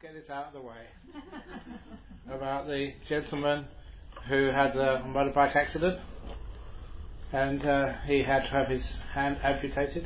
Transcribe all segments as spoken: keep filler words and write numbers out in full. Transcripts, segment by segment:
get it out of the way. About the gentleman who had a motorbike accident and uh, he had to have his hand amputated.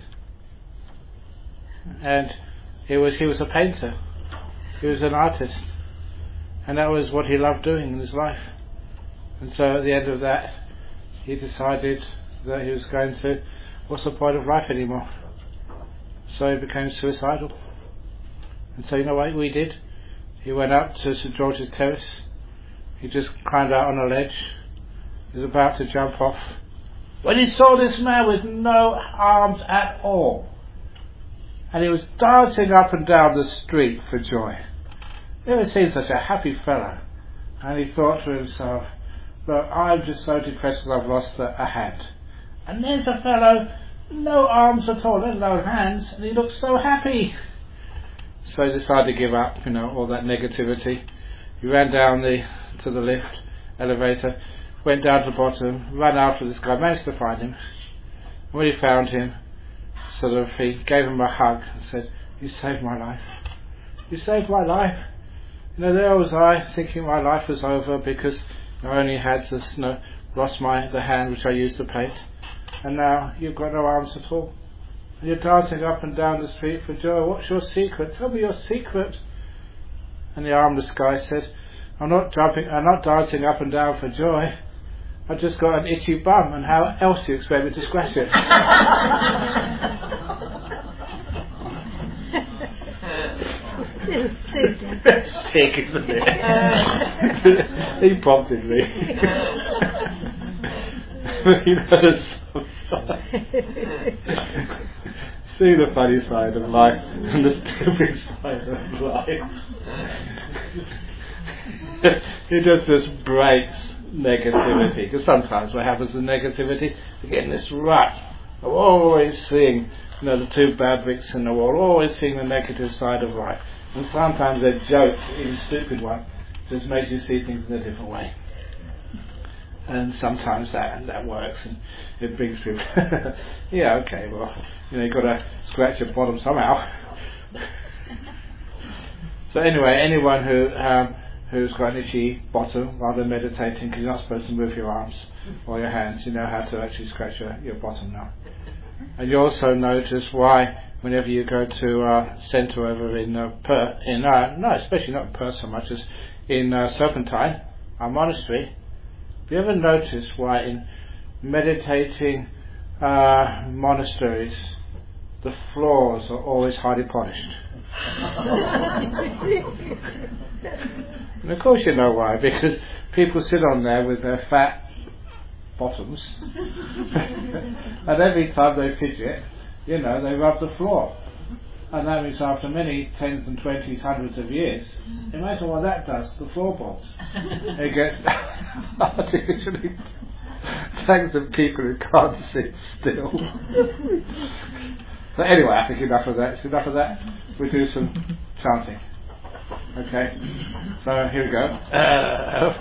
And he was he was a painter. He was an artist. And that was what he loved doing in his life. And so at the end of that, he decided that he was going to, what's the point of life anymore? So he became suicidal. And so you know what we did? He went up to St George's Terrace. He just climbed out on a ledge. He was about to jump off when he saw this man with no arms at all. And he was dancing up and down the street for joy. Never seen such a happy fellow. And he thought to himself, look, I'm just so depressed because I've lost a, a hand. And there's a fellow, no arms at all, let alone hands, and he looks so happy. So he decided to give up, you know, all that negativity. He ran down the to the lift, elevator, went down to the bottom, ran after this guy, managed to find him. When he found him, sort of, he gave him a hug and said, you saved my life. You saved my life. You know, there was I, thinking my life was over because I only had this, you know, lost my the hand which I used to paint, and now you've got no arms at all. And you're dancing up and down the street for joy. What's your secret? Tell me your secret. And the armless guy said, I'm not jumping, I'm not dancing up and down for joy. I've just got an itchy bum, and how else do you expect me to scratch it? That's sick, isn't it? He prompted me. You know, see the funny side of life and the stupid side of life. It just just breaks negativity, because sometimes what happens with negativity, we get in this rut of always seeing, you know, the two bad bricks in the wall, always seeing the negative side of life. And sometimes a joke, even a stupid one, just makes you see things in a different way. And sometimes that that works, and it brings people. Yeah, okay, well, you know, you've got to scratch your bottom somehow. So anyway, anyone who um, who's got an itchy bottom while they're meditating, because you're not supposed to move your arms or your hands, you know how to actually scratch your, your bottom now. And you also notice why whenever you go to uh, centre over in uh, Perth, in uh, no, especially not in Perth so much as in uh, Serpentine, our monastery. Have you ever noticed why in meditating uh, monasteries the floors are always highly polished? And of course you know why, because people sit on there with their fat bottoms and every time they fidget, you know, they rub the floor. And that means after many tens and twenties, hundreds of years, imagine what that does to the floorboards. It gets artificially, thanks to people who can't sit still. So anyway, I think enough of that. It's enough of that. We do some chanting. Okay. So here we go. Uh,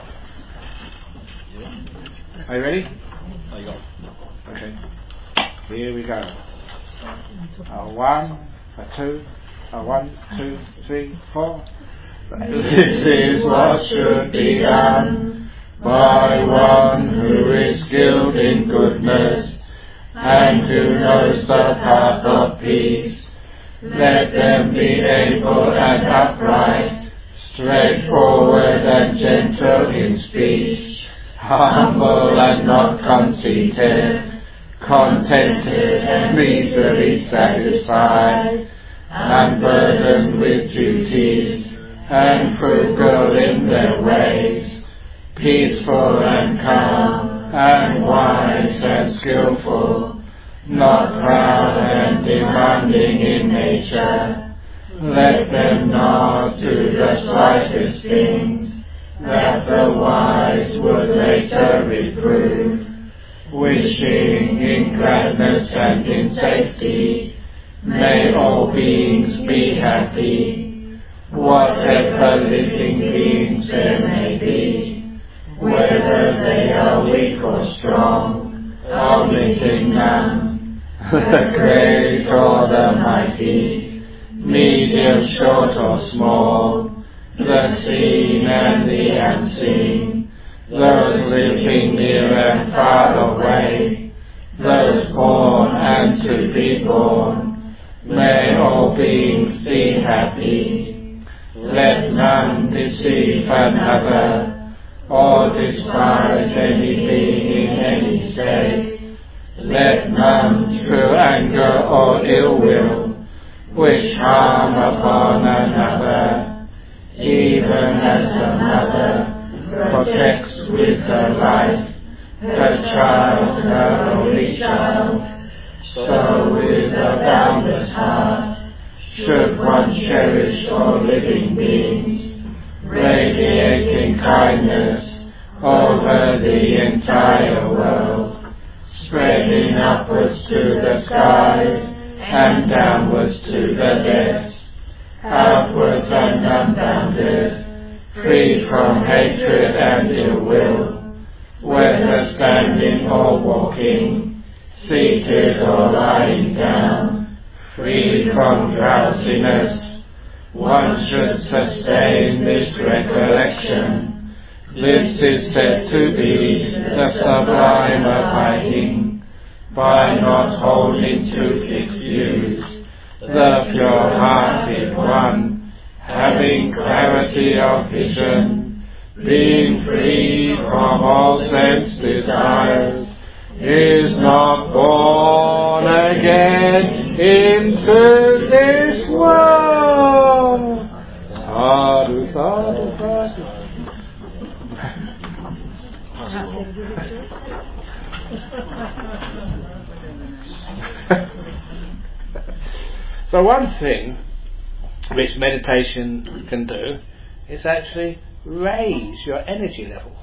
are you ready? Oh, you got it. Okay. Here we go. Uh, one. A two, a one, two, three, four. This is what should be done by one who is skilled in goodness and who knows the path of peace. Let them be able and upright, straightforward and gentle in speech, humble and not conceited, contented and easily satisfied, unburdened with duties, and frugal in their ways, peaceful and calm, and wise and skillful, not proud and demanding in nature. Let them not do the slightest things that the wise would later reprove, wishing in gladness and in safety, may all beings be happy, whatever living beings there may be, whether they are weak or strong, omitting none, the great or the mighty, medium, short or small, the seen and the unseen, those living near and far away, those born and to be born, may all beings be happy. Let none deceive another, or despise any being in any state. Let none through anger or ill will wish harm upon another, even as a mother protects with her life her child, her only child, so with a boundless heart should one cherish all living beings, radiating kindness over the entire world, spreading upwards to the skies and downwards to the depths, outwards and unbounded, free from hatred and ill will, whether standing or walking, seated or lying down, free from drowsiness. One should sustain this recollection. This is said to be the sublime abiding, by not holding to fixed views, the pure-hearted one, having clarity of vision, being free from all sense desires, is not born again into this world. Sadhu, sadhu, sadhu. So one thing which meditation can do is actually raise your energy levels.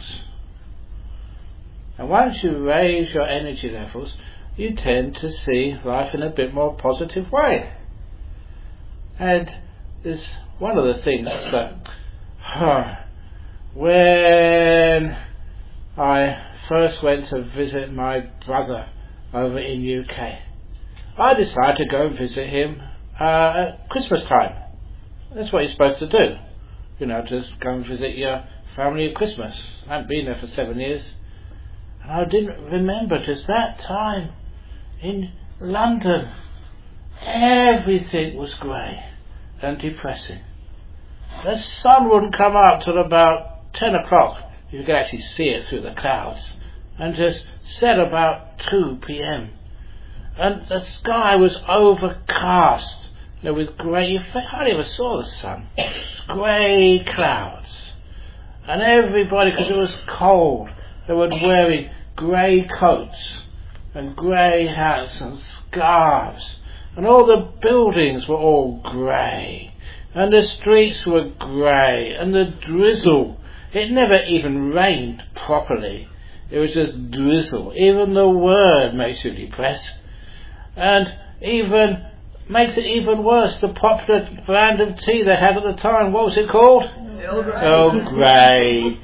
And once you raise your energy levels, you tend to see life in a bit more positive way. And there's one of the things that huh, when I first went to visit my brother over in U K, I decided to go and visit him uh, at Christmas time. That's what you're supposed to do. You know, just go and visit your family at Christmas. I hadn't been there for seven years. And I didn't remember just that time in London, everything was grey and depressing. The sun wouldn't come up till about ten o'clock. You could actually see it through the clouds. And just set about two p.m. And the sky was overcast, you know, with grey. You hardly ever saw the sun. Grey clouds. And everybody, because it was cold, they were wearing grey coats and grey hats and scarves. And all the buildings were all grey. And the streets were grey. And the drizzle. It never even rained properly. It was just drizzle. Even the word makes you depressed. And even makes it even worse, the popular brand of tea they had at the time, what was it called? Earl Grey. Earl Grey.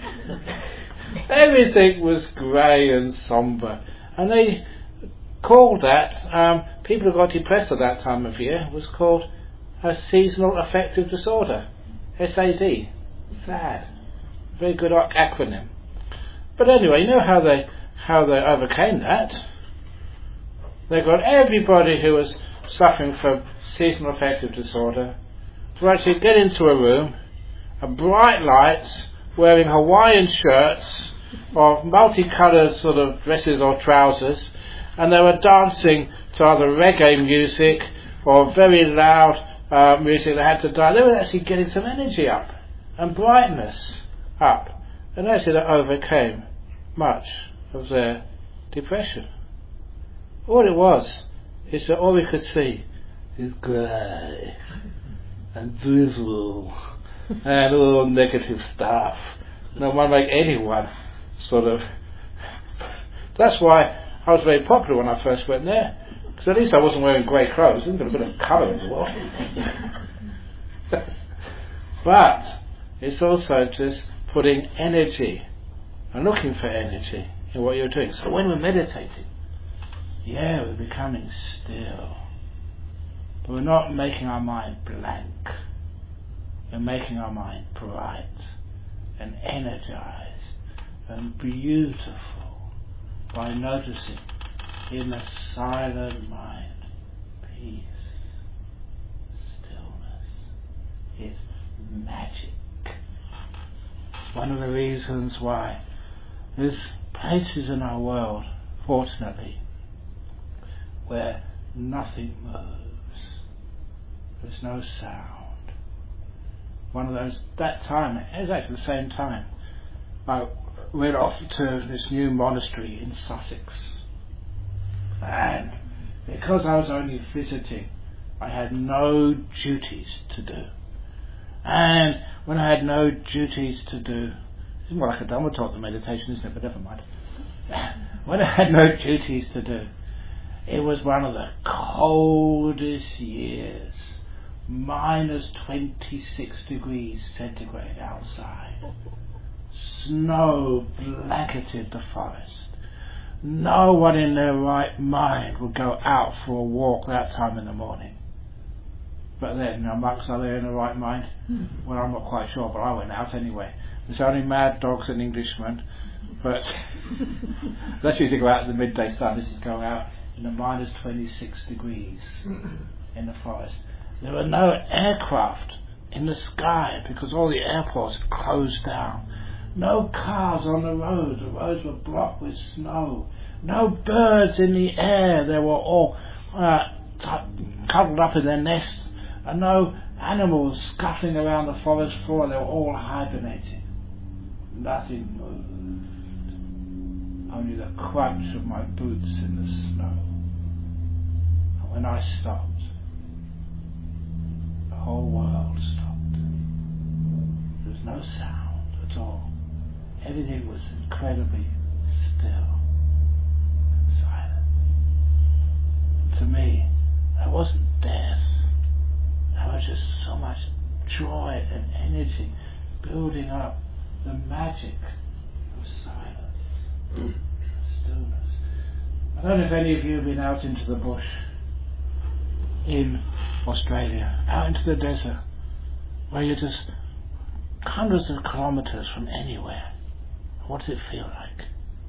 Everything was grey and sombre. And they called that, um, people who got depressed at that time of year, was called a seasonal affective disorder. S A D. Sad. Very good acronym. But anyway, you know how they how they overcame that? They got everybody who was suffering from seasonal affective disorder to actually get into a room, a bright lights, wearing Hawaiian shirts or multicoloured sort of dresses or trousers, and they were dancing to either reggae music or very loud uh, music they had to dance. They were actually getting some energy up and brightness up, and actually that overcame much of their depression. All it was is that all we could see is grey and drizzle and all negative stuff. No one like anyone sort of. That's why I was very popular when I first went there, because at least I wasn't wearing grey clothes. I got a bit of colour as well. But it's also just putting energy and looking for energy in what you're doing. So when we're meditating, yeah, we're becoming still, but we're not making our mind blank. in making our mind bright and energized and beautiful by noticing in a silent mind peace, stillness. It's magic. It's one of the reasons why there's places in our world, fortunately, where nothing moves. There's no sound. One of those, that time, it was actually the same time, I went off to this new monastery in Sussex. And because I was only visiting, I had no duties to do. And when I had no duties to do, it's more like a Dhamma talk than meditation, isn't it? But never mind. When I had no duties to do, it was one of the coldest years, minus twenty-six degrees centigrade outside. Snow blanketed the forest. No one in their right mind would go out for a walk that time in the morning. But then, now monks, are they in the right mind? Well, I'm not quite sure, but I went out anyway. There's only mad dogs and Englishmen, but let's usually go out in the midday sun. This is go out in the minus twenty-six degrees in the forest. There were no aircraft in the sky because all the airports had closed down. No cars on the roads. The roads were blocked with snow. No birds in the air. They were all uh, t- cuddled up in their nests. And no animals scuttling around the forest floor. They were all hibernating. Nothing moved. Only the crunch of my boots in the snow. And when I stopped, the whole world stopped. There was no sound at all. Everything was incredibly still and silent. To me, that wasn't death. That was just so much joy and energy building up the magic of silence, of stillness. I don't know if any of you have been out into the bush in Australia, out into the desert, where you're just hundreds of kilometers from anywhere. What does it feel like?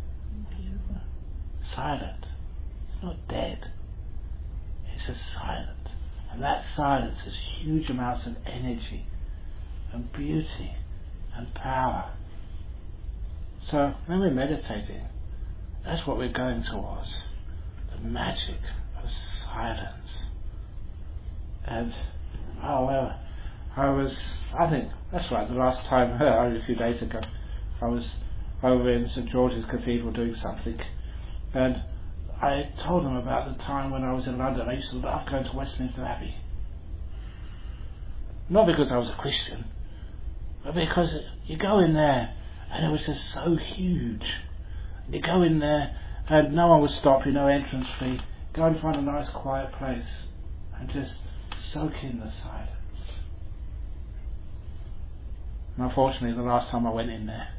Silent. It's not dead. It's just silent. And that silence has huge amounts of energy and beauty and power. So when we're meditating, that's what we're going towards. The magic of silence. And, oh well, I was, I think, that's right, the last time, only a few days ago, I was over in St George's Cathedral doing something, and I told them about the time when I was in London. I used to love going to Westminster Abbey. Not because I was a Christian, but because you go in there and it was just so huge. You go in there and no one would stop you, no entrance fee. Go and find a nice quiet place and just soak in the silence. And unfortunately, the last time I went in there,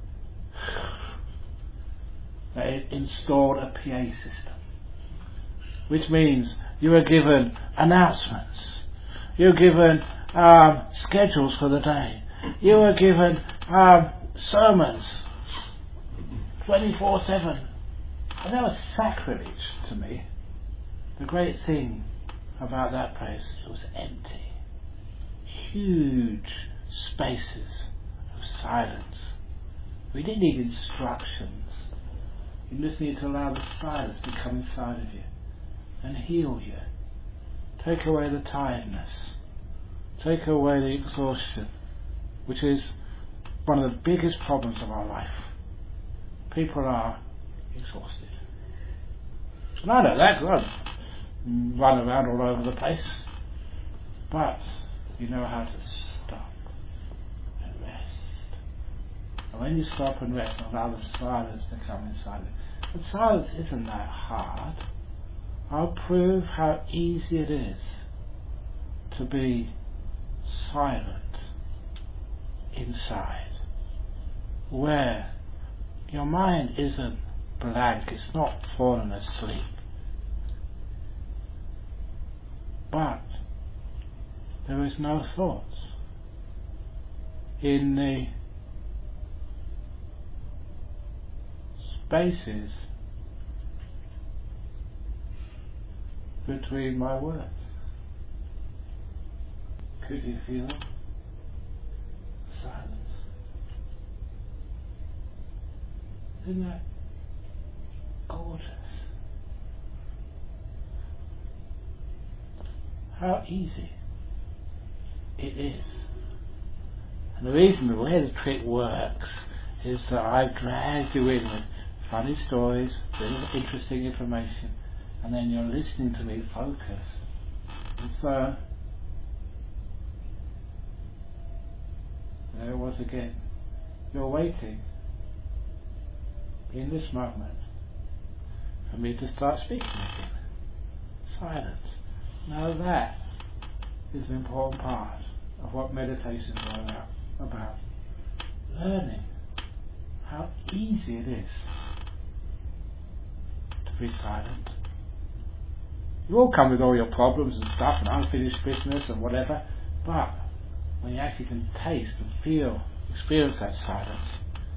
they installed a P A system, which means you are given announcements, you're given um, schedules for the day, you are given um, sermons twenty-four seven, and that was sacrilege to me. The great thing about that place, it was empty, huge spaces of silence. We didn't need instructions. You just need to allow the silence to come inside of you and heal you. Take away the tiredness. Take away the exhaustion, which is one of the biggest problems of our life. People are exhausted. And I know that, 'cause I run around all over the place. But you know how to stop and rest. And when you stop and rest, allow the silence to come inside it. But silence isn't that hard. I'll prove how easy it is to be silent inside, where your mind isn't blank, it's not fallen asleep, but there is no thoughts. in the spaces between my words. Could you feel it? Silence. Isn't that gorgeous? How easy it is. And the reason the way the trick works is that I've dragged you in with funny stories, bit of interesting information, and then you're listening to me focus. And so there it was again. You're waiting in this moment for me to start speaking again. Silence. Now that is an important part of what meditations are about. About learning how easy it is to be silent. You all come with all your problems and stuff and unfinished business and whatever, but when you actually can taste and feel, experience that silence,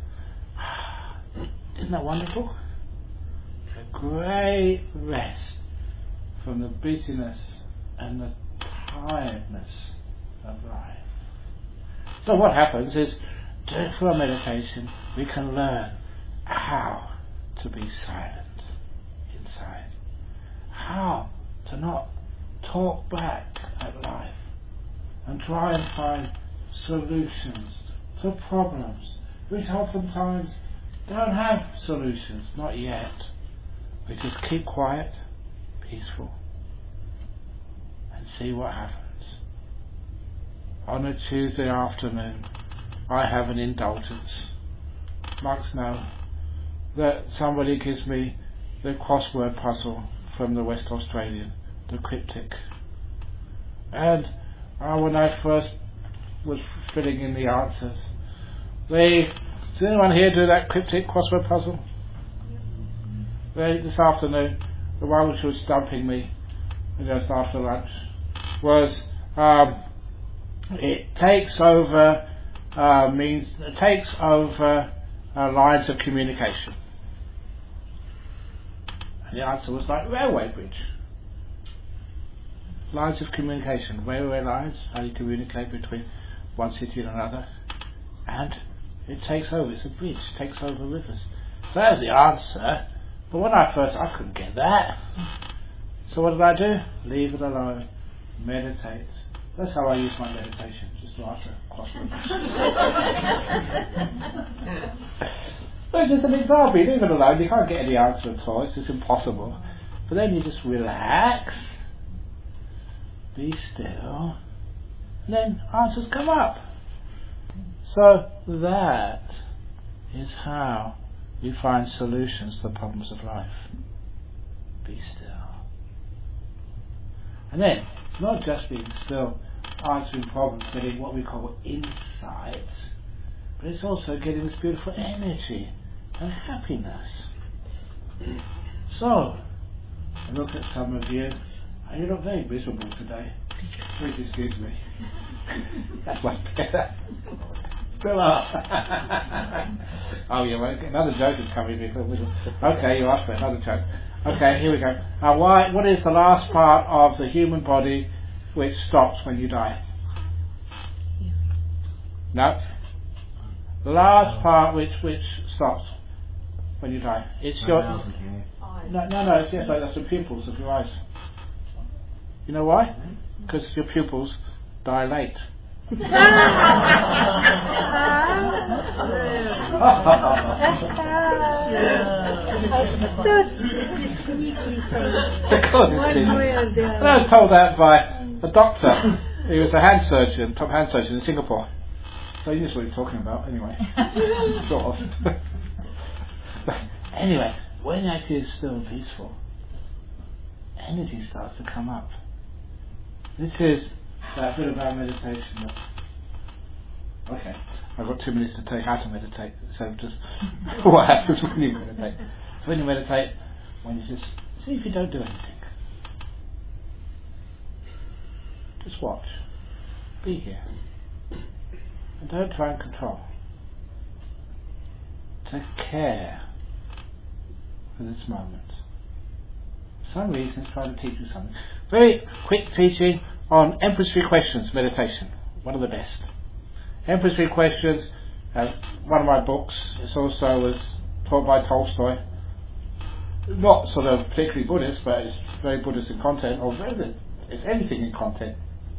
isn't that wonderful? A great rest from the busyness and the tiredness of life. So what happens is, through our meditation, we can learn how to be silent inside, how to not talk back at life and try and find solutions to problems which oftentimes don't have solutions, not yet. We just keep quiet, peaceful, and see what happens. On a Tuesday afternoon, I have an indulgence. Monks know that somebody gives me the crossword puzzle from the West Australian, the cryptic. And uh, when I first was filling in the answers, they, does anyone here do that cryptic crossword puzzle? They, this afternoon, the one which was stumping me just after lunch was um, it takes over uh, means it takes over uh, lines of communication. And the answer was like railway bridge. Lines of communication, railway lines, how you communicate between one city and another. And it takes over, it's a bridge, it takes over rivers. So that was the answer. But when I first, I couldn't get that. So what did I do? Leave it alone. Meditate. That's how I use my meditation, just to answer questions. Well, it's just an example. You leave it alone, you can't get any answer at all, it's just impossible. But then you just relax, be still, and then answers come up. So that is how you find solutions to the problems of life. Be still. And then, not just being still, answering problems, getting what we call insight, but it's also getting this beautiful energy and happiness. So, I look at some of you, and you look very miserable today. Please excuse me. That's much better. Fill up. Oh, yeah, well, another joke is coming before we. Okay, you asked for another joke. Okay, here we go. Now, why? What is the last part of the human body which stops when you die? No. The last part which which stops when you die. It's your. No, no, no. It's yes, like that's the pupils of your eyes. You know why? Because your pupils dilate. The I was told that by a doctor. He was a hand surgeon, top hand surgeon in Singapore. So he knows what he's talking about, anyway. Sort of. But anyway, when actually is still and peaceful, energy starts to come up. This is that bit about meditation. Okay, I've got two minutes to tell you how to meditate. So just what happens when you meditate. So when you meditate, when you just see if you don't do anything. Just watch. Be here. And don't try and control. To care for this moment. For some reason it's trying to teach you something. Very quick teaching on Emperor's Three Questions meditation. One of the best. Emperor's Three Questions, uh, one of my books. It also was taught by Tolstoy. Not sort of particularly Buddhist, but it's very Buddhist in content, or very, it's anything in content.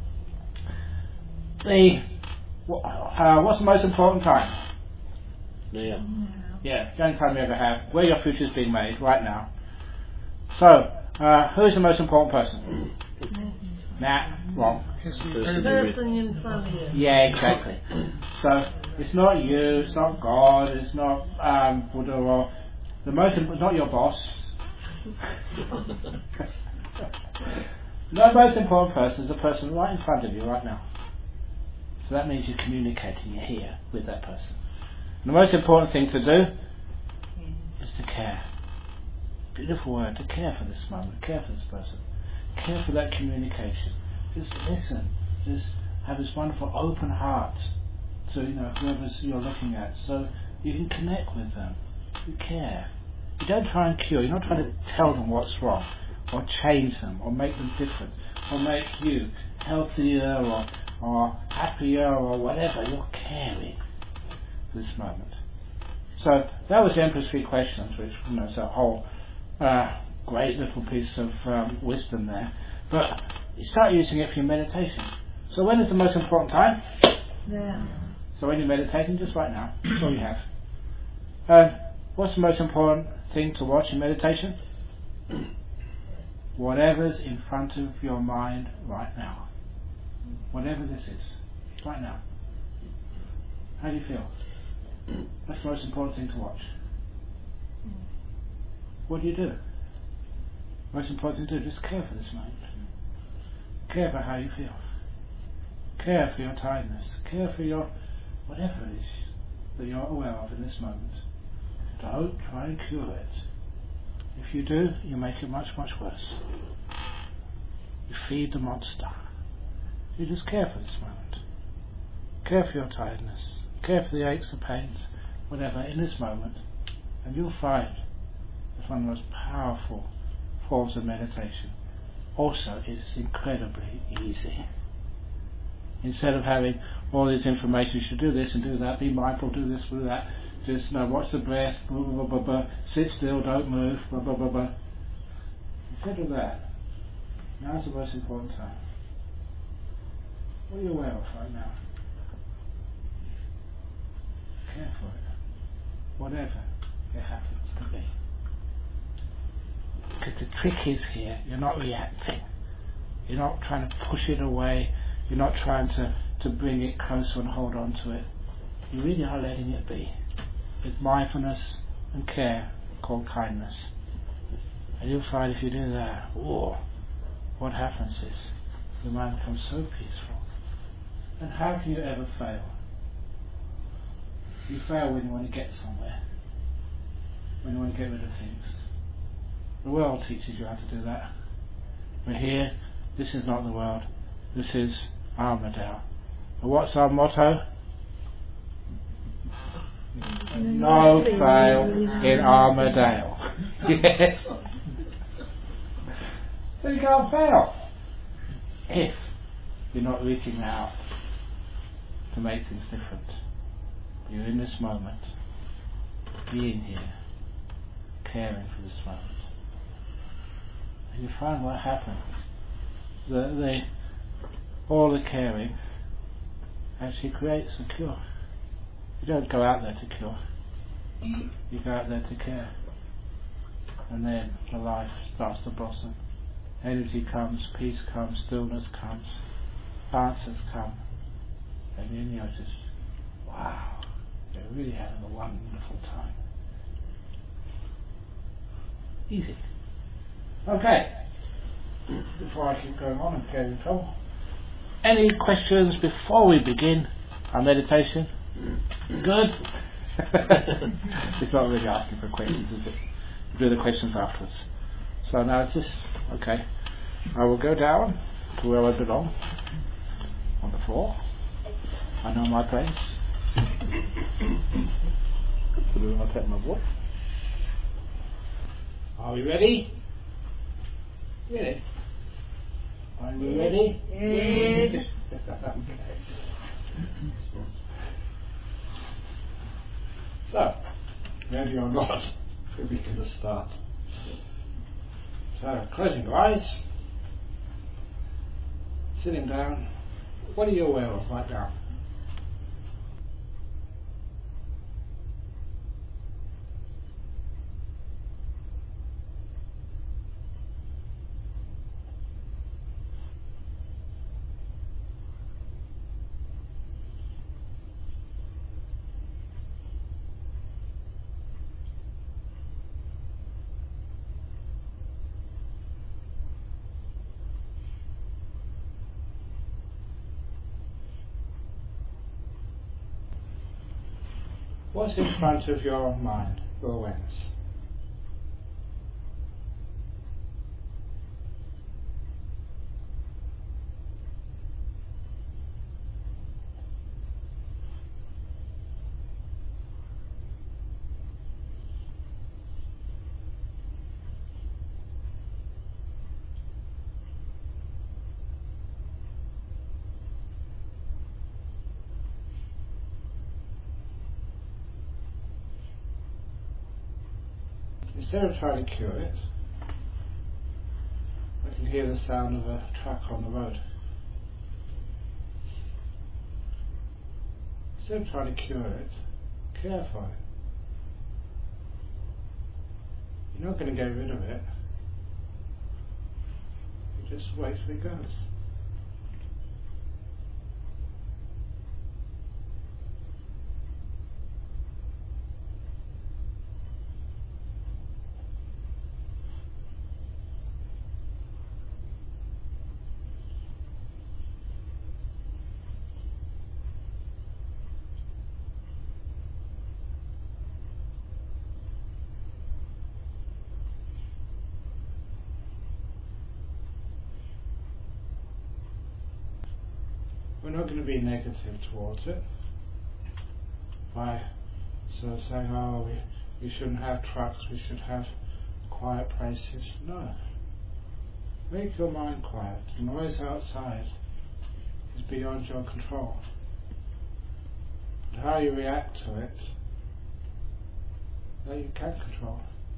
The uh, what's the most important time? Yeah. Yeah, the only time you ever have. Where your future's being made right now. So, uh, who is the most important person? Nah, wrong. The person in front of you. Yeah, exactly. So it's not you, it's not God, it's not um, Buddha, or the most imp- not your boss. The most important person is the person right in front of you right now. So that means you're communicating, you're here with that person. And the most important thing to do is to care. Beautiful word, to care for this moment, care for this person, care for that communication. Just listen, just have this wonderful open heart to, you know, whoever you're looking at, so you can connect with them. You care. You don't try and cure. You're not trying to tell them what's wrong, or change them, or make them different, or make you healthier, or or happier, or whatever. You're caring for this moment. So that was the Emperor's Three Questions, which, you know, is a whole uh, great little piece of um, wisdom there. But you start using it for your meditation. So when is the most important time? Yeah. So when you're meditating, just right now, that's all you have. Uh, what's the most important thing to watch in meditation? Whatever's in front of your mind right now. Whatever this is, right now. How do you feel? That's the most important thing to watch. What do you do? Most important thing to do, just care for this moment. Care for how you feel. Care for your tiredness. Care for your whatever it is that you're aware of in this moment. Don't try and cure it. If you do, you make it much, much worse. You feed the monster. You just care for this moment. Care for your tiredness. Care for the aches and pains, whatever, in this moment. And you'll find it's one of the most powerful forms of meditation. Also, it's incredibly easy. Instead of having all this information, you should do this and do that, be mindful, do this, do that, just you know, watch the breath, blah, blah, blah, blah, sit still, don't move, blah, blah, blah, blah. Instead of that, now's the most important time. What are you aware of right now? Care for it. Whatever it happens to be. Because the trick is here, you're not reacting. You're not trying to push it away. You're not trying to, to bring it closer and hold on to it. You really are letting it be. With mindfulness and care called kindness. And you'll find if you do that, whoa, what happens is your mind becomes so peaceful. And how can you ever fail? You fail when you want to get somewhere. When you want to get rid of things. The world teaches you how to do that. We're here, this is not the world, this is Armadale. And what's our motto? No fail in Armadale. Yes. So you can't fail if you're not reaching out to make things different. You're in this moment, being here, caring for this moment. And you find what happens. The, the, all the caring actually creates a cure. You don't go out there to cure. You go out there to care. And then the life starts to blossom. Energy comes, peace comes, stillness comes, answers come. And then you notice, wow, they're really having a wonderful time. Easy. Okay. Before I keep going on and get in trouble. Any questions before we begin our meditation? Good? It's not really asking for questions, is it? We'll do the questions afterwards. So now it's just, okay. I will go down to where I belong, on the floor. I know my place. I'll take my book. Are we ready? Ready? Are we ready? Yes. Okay. So, ready or not, we're going to start. So, closing your eyes, sitting down. What are you aware of right now? What's in front of your mind, your awareness? Instead of trying to cure it, I can hear the sound of a truck on the road. Instead of trying to cure it, care for it. You're not going to get rid of it. You just wait till it goes. We're not going to be negative towards it by sort of saying, oh, we, we shouldn't have trucks, we should have quiet places. No. Make your mind quiet. The noise outside is beyond your control. But how you react to it, that you can control.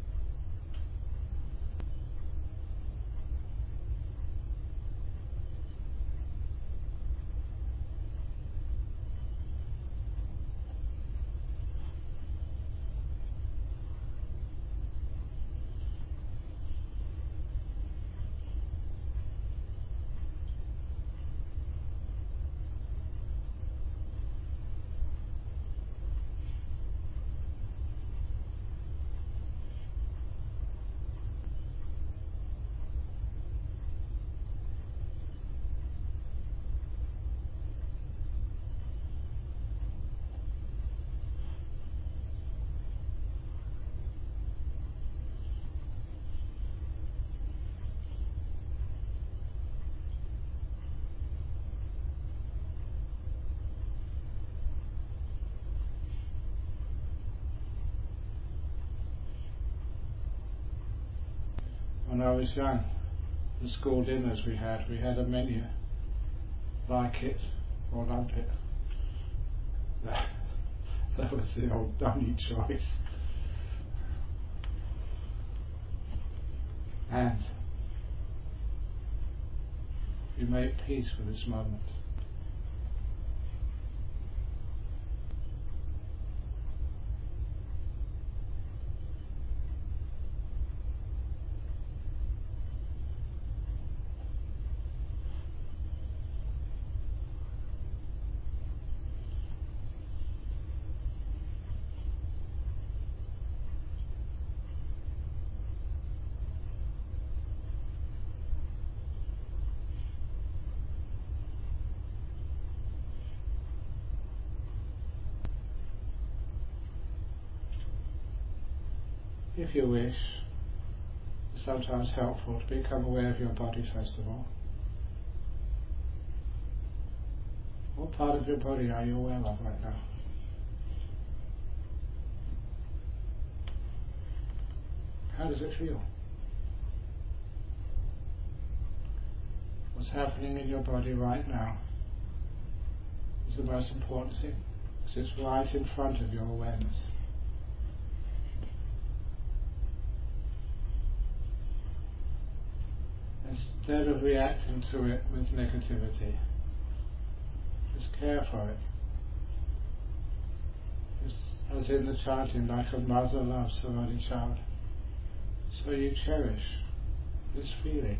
When I was young, the school dinners we had, we had a menu, like it or lump it. That, that was the old only choice. And you make peace with this moment. If you wish, it's sometimes helpful to become aware of your body first of all. What part of your body are you aware of right now? How does it feel? What's happening in your body right now is the most important thing, because it's right in front of your awareness. Instead of reacting to it with negativity, just care for it. Just as in the chanting, like a mother loves her only child. So you cherish this feeling.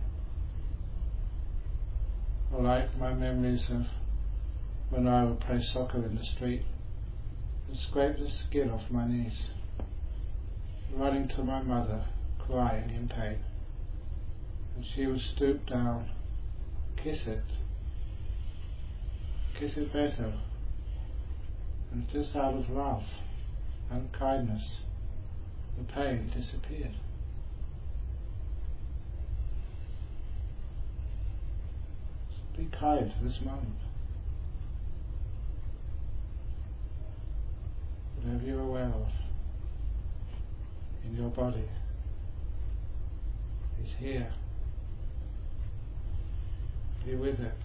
Or like my memories of when I would play soccer in the street and scrape the skin off my knees, running to my mother, crying in pain. And she would stoop down, kiss it, kiss it better, and just out of love and kindness, the pain disappeared. So be kind to this moment. Whatever you're aware of in your body is here. Be with it.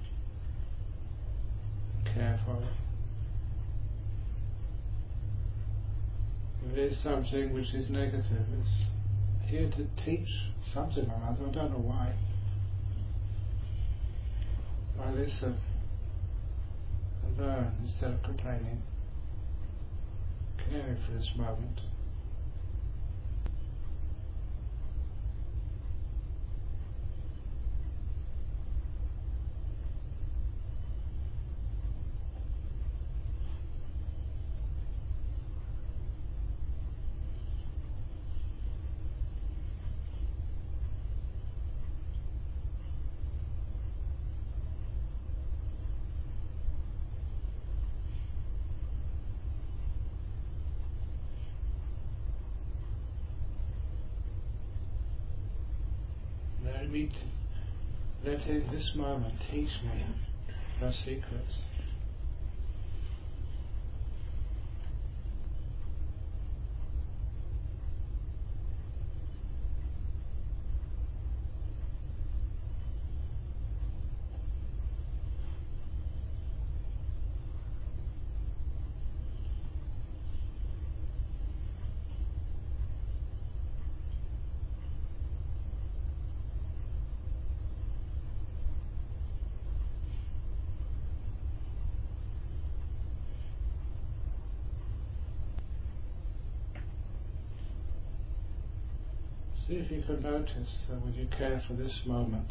Care for it. If it is something which is negative, it's here to teach something or other. I don't know why. I listen and learn instead of complaining. Caring for this moment. Let me t- let in this moment teach me your secrets. See if you can notice that when you care for this moment,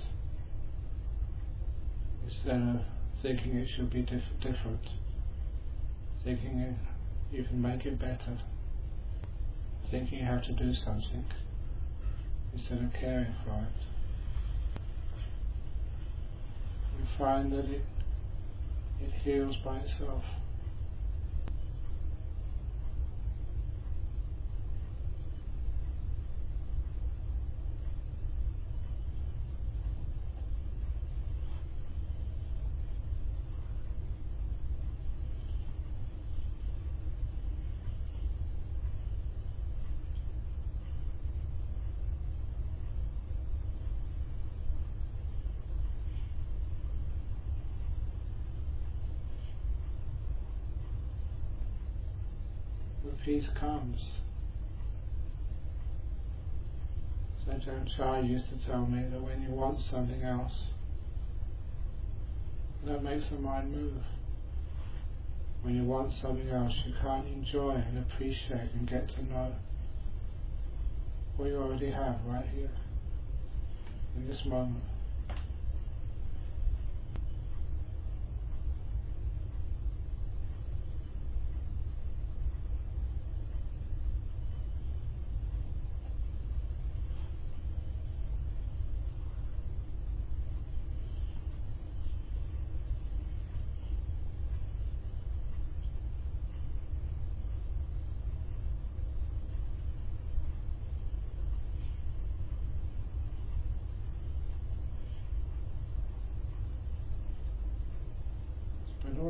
instead of thinking it should be diff- different, thinking it, you can make it better, thinking you have to do something, instead of caring for it, you find that it, it heals by itself. Peace comes. Sajjan Chah used to tell me that when you want something else, that makes the mind move. When you want something else, you can't enjoy and appreciate and get to know what you already have right here, in this moment.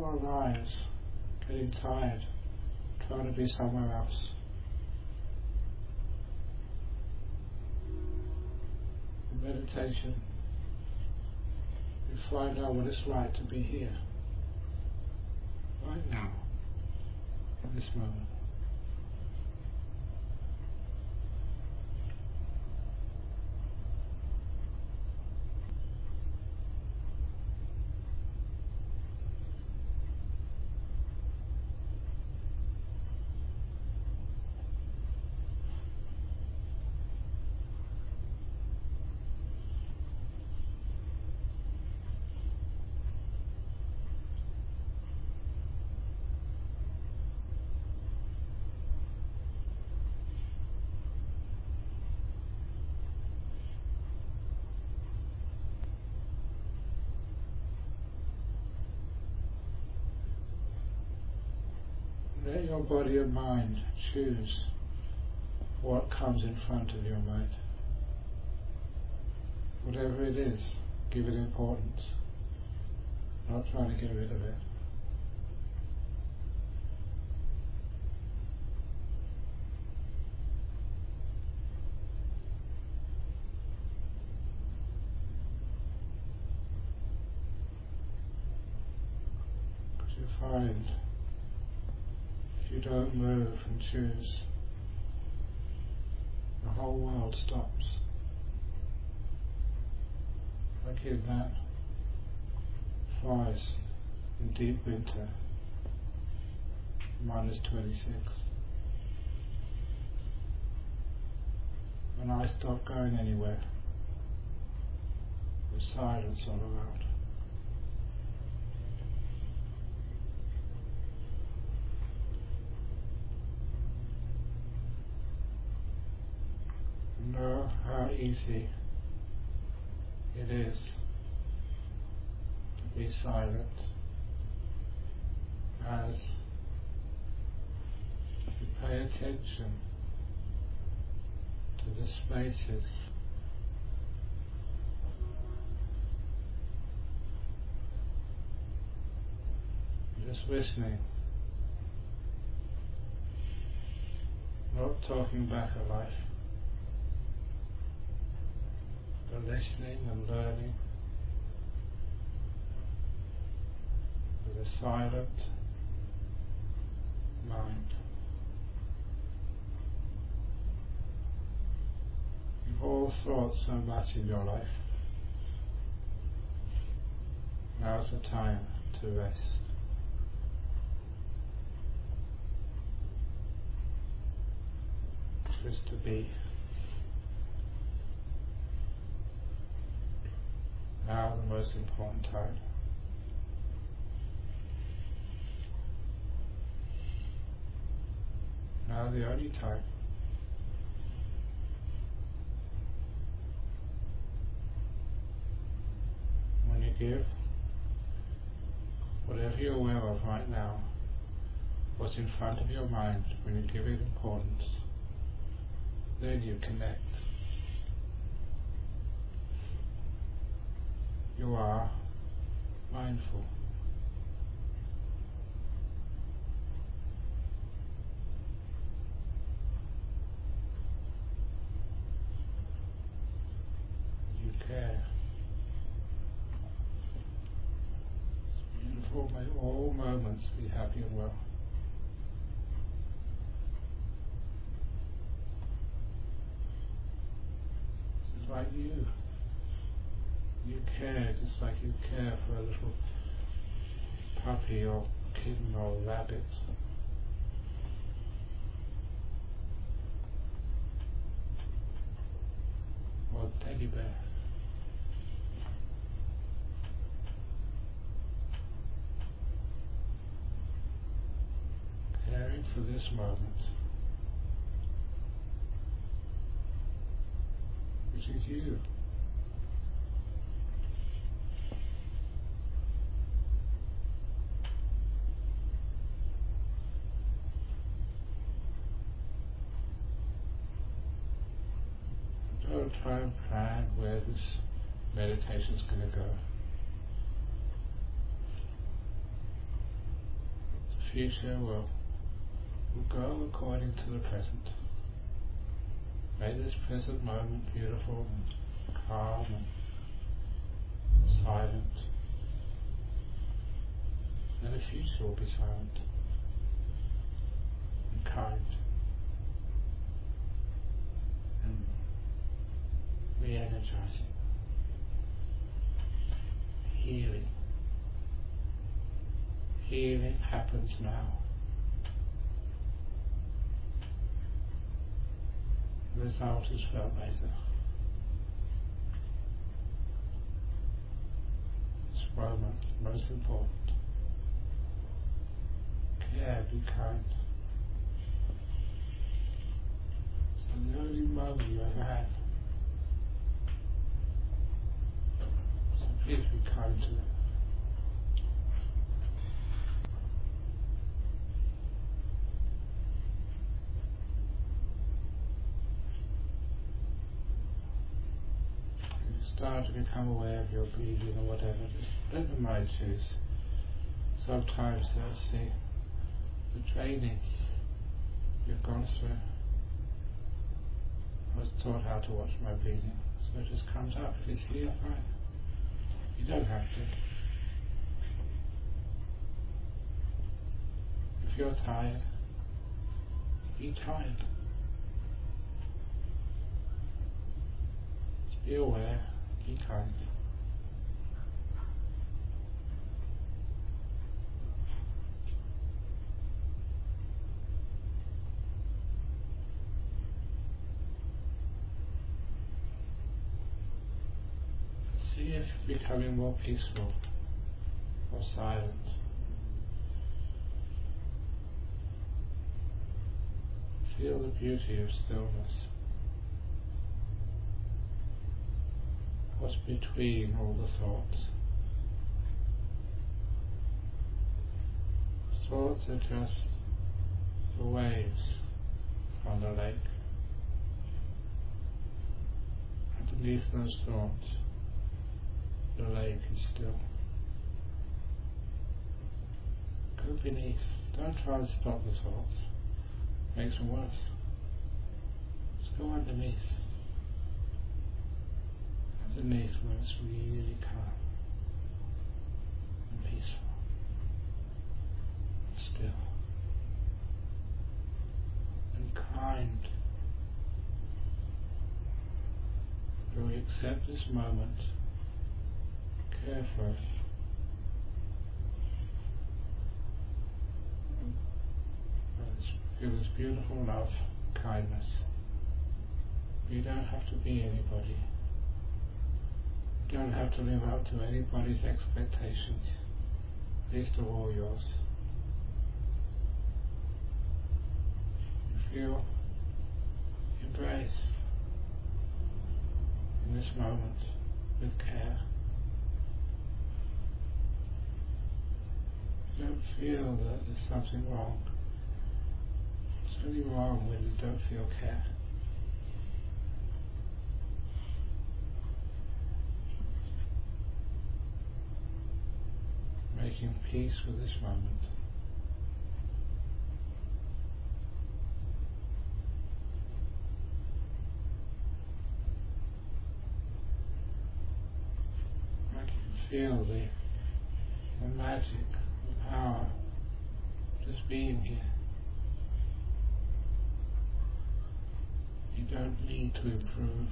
our lives getting tired, trying to be somewhere else. In meditation, you find out what it's like to be here, right now, in this moment. Let your body and mind choose what comes in front of your mind. Whatever it is, give it importance. Not trying to get rid of it. Because you find if you don't move and choose, the whole world stops. Like in that forest in deep winter, minus twenty-six. When I stopped going anywhere, there was silence all around. Know how easy it is to be silent as you pay attention to the spaces just listening, not talking back at life, but listening and learning with a silent mind. You've all thought so much in your life. Now's the time to rest. Just to be. Now the most important time. Now the only time. When you give whatever you're aware of right now, what's in front of your mind, when you give it importance, then you connect. You are mindful. You care. It's beautiful. May all moments be happy and well. This is like you. You care just like you care for a little puppy or kitten or rabbit. Or teddy bear. Caring for this moment, which is you. Don't try and plan where this meditation is going to go. future will, will go according to the present. Make this present moment beautiful and calm and silent, and the future will be silent and kind and re-energizing, healing. Healing happens now. The result is felt later. This moment is most important. Care, be kind. It's the only moment you ever have. So please be kind to it. Start to become aware of your breathing or whatever, just let the mind choose. Sometimes that's the, the training you've gone through. I was taught how to watch my breathing, so it just comes up. If it's here, fine. You don't have to. If you're tired, be tired. Just be aware. Be kind. See if you're becoming more peaceful or silent. Feel the beauty of stillness. What's between all the thoughts? Thoughts are just the waves on the lake. Underneath those thoughts, the lake is still. Go beneath. Don't try to stop the thoughts. Makes them worse. Just go underneath. Underneath where it's really calm and peaceful and still and kind. So we accept this moment, care for it, feel this beautiful love, kindness. You don't have to be anybody. You don't have to live up to anybody's expectations, least of all yours. You feel embrace in this moment with care. You don't feel that there's something wrong. It's only wrong when you don't feel care. Making peace with this moment. I can feel the, the magic, the power, just being here. You don't need to improve.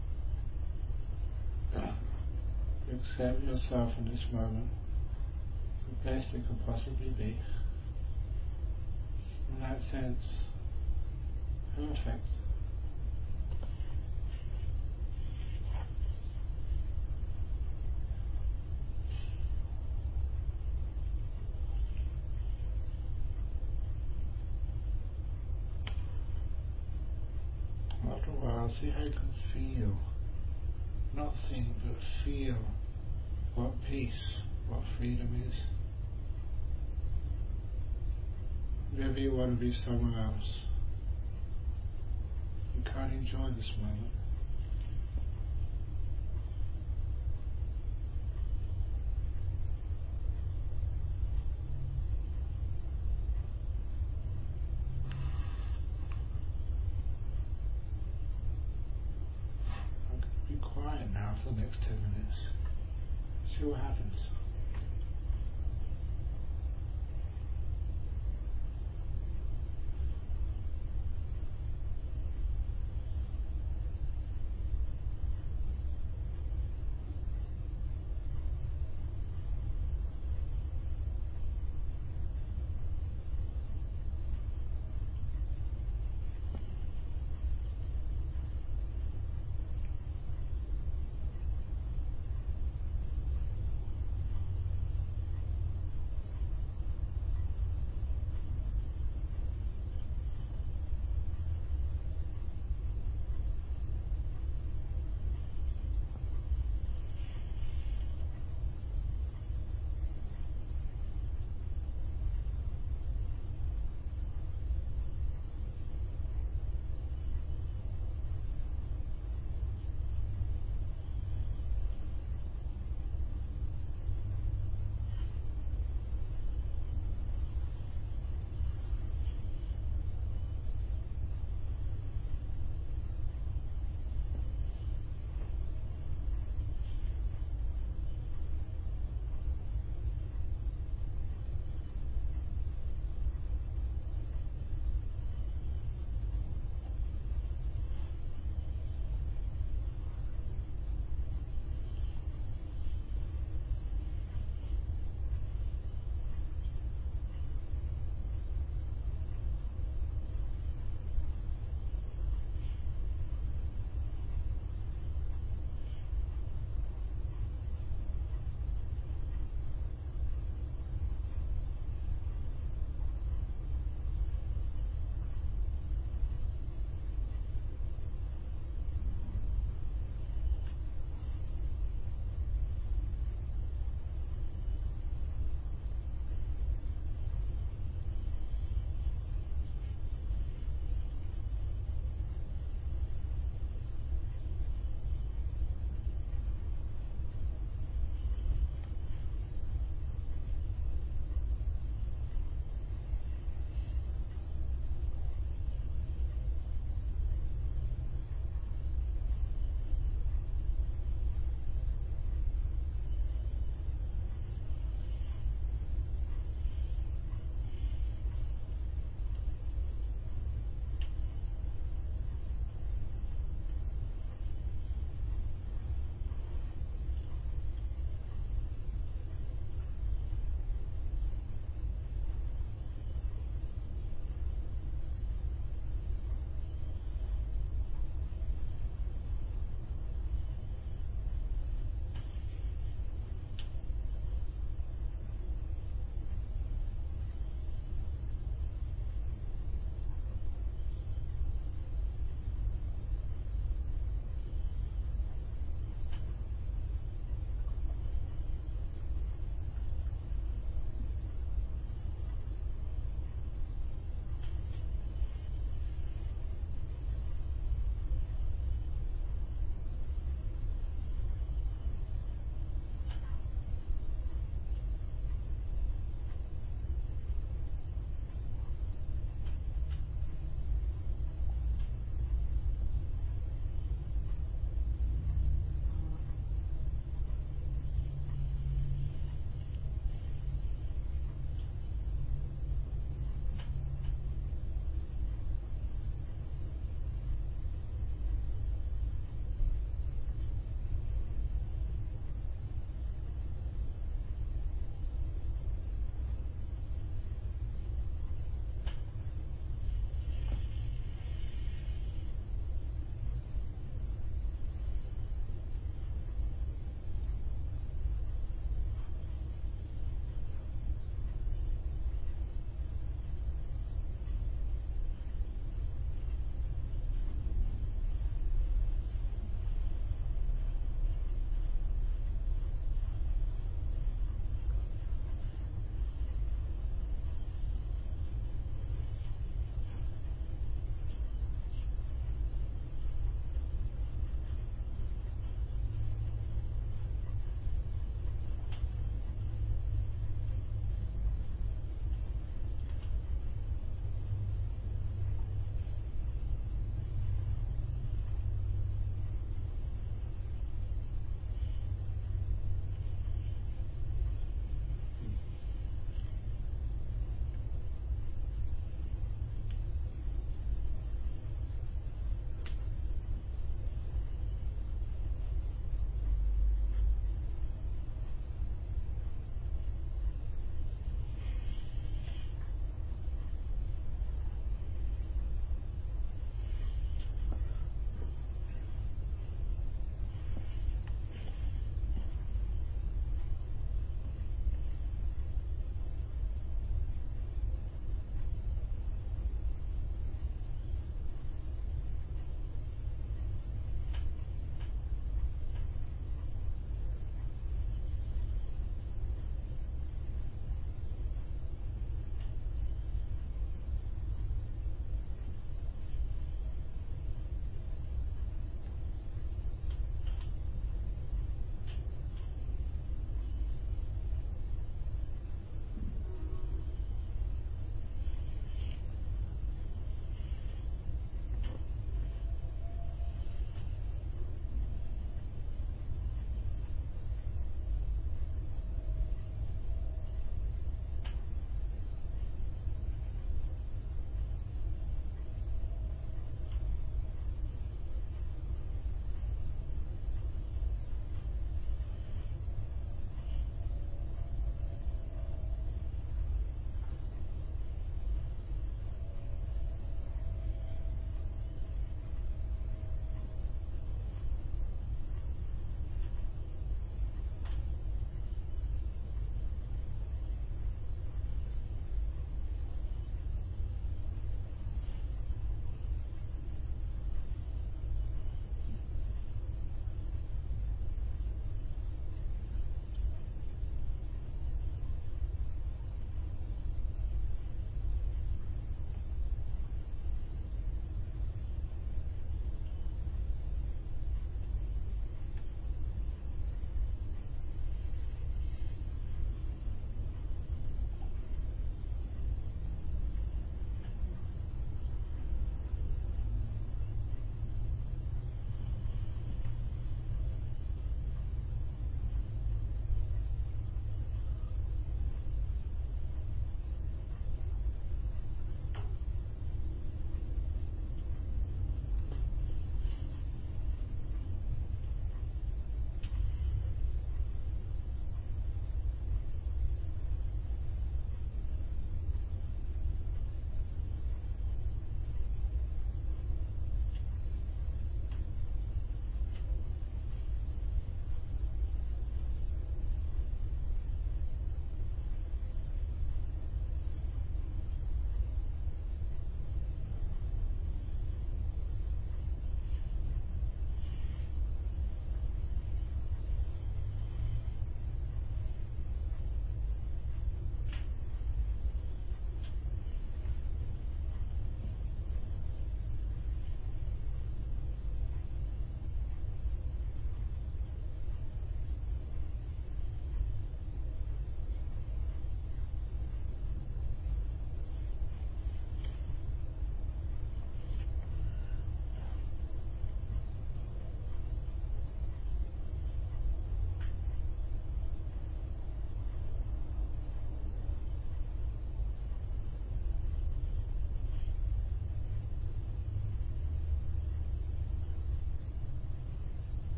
You accept yourself in this moment. The best it could possibly be. In that sense, perfect. After a while, see how you can feel, not think, but feel what peace, what freedom is. Whenever you want to be somewhere else, you can't enjoy this moment. for the next ten minutes. See what happens.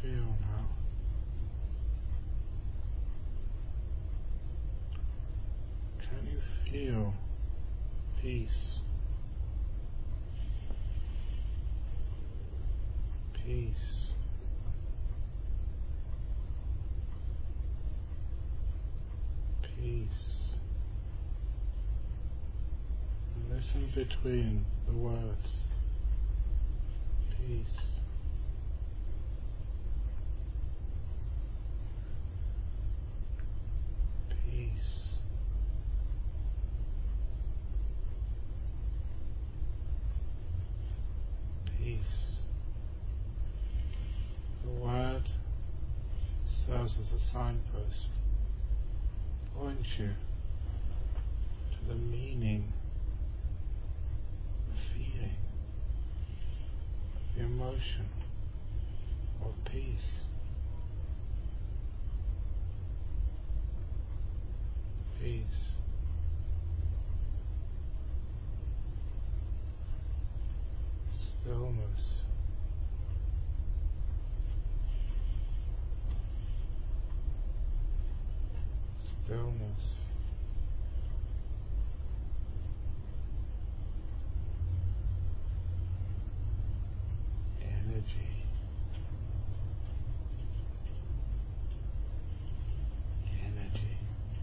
feel now? Can you feel peace? Peace. Peace. And listen between the words. Peace. Peace. Peace. The word serves as a signpost, points you to the meaning, the feeling, the emotion of peace. Peace. Stillness. Stillness. Energy. Energy.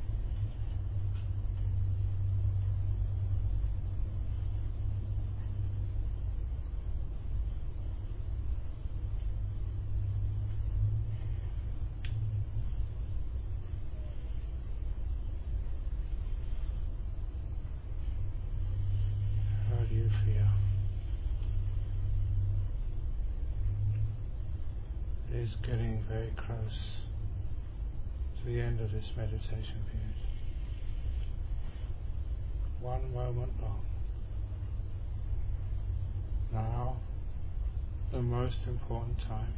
How do you feel? It is getting very close to the end of this meditation period. One moment long. Now, the most important time.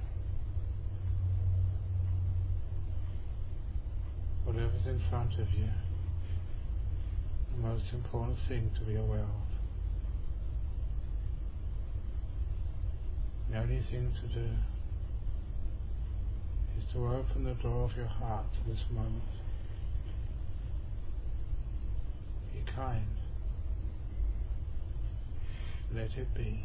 Whatever's in front of you, the most important thing to be aware of. The only thing to do is to open the door of your heart to this moment. Be kind. Let it be.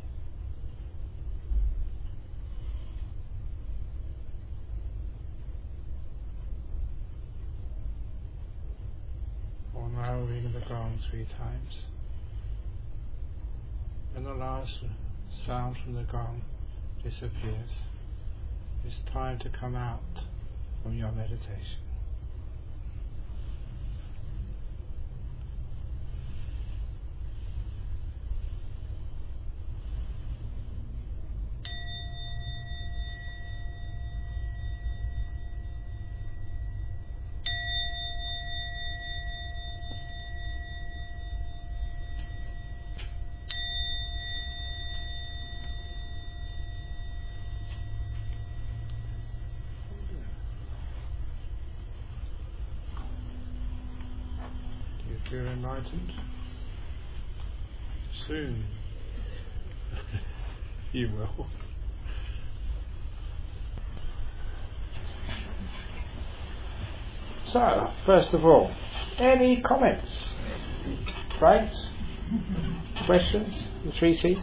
Or now ring the gong three times. When the last sound from the gong disappears, it's time to come out from your meditation. Feel enlightened? Soon. You will. So, first of all, any comments? Right? Questions? The three C's?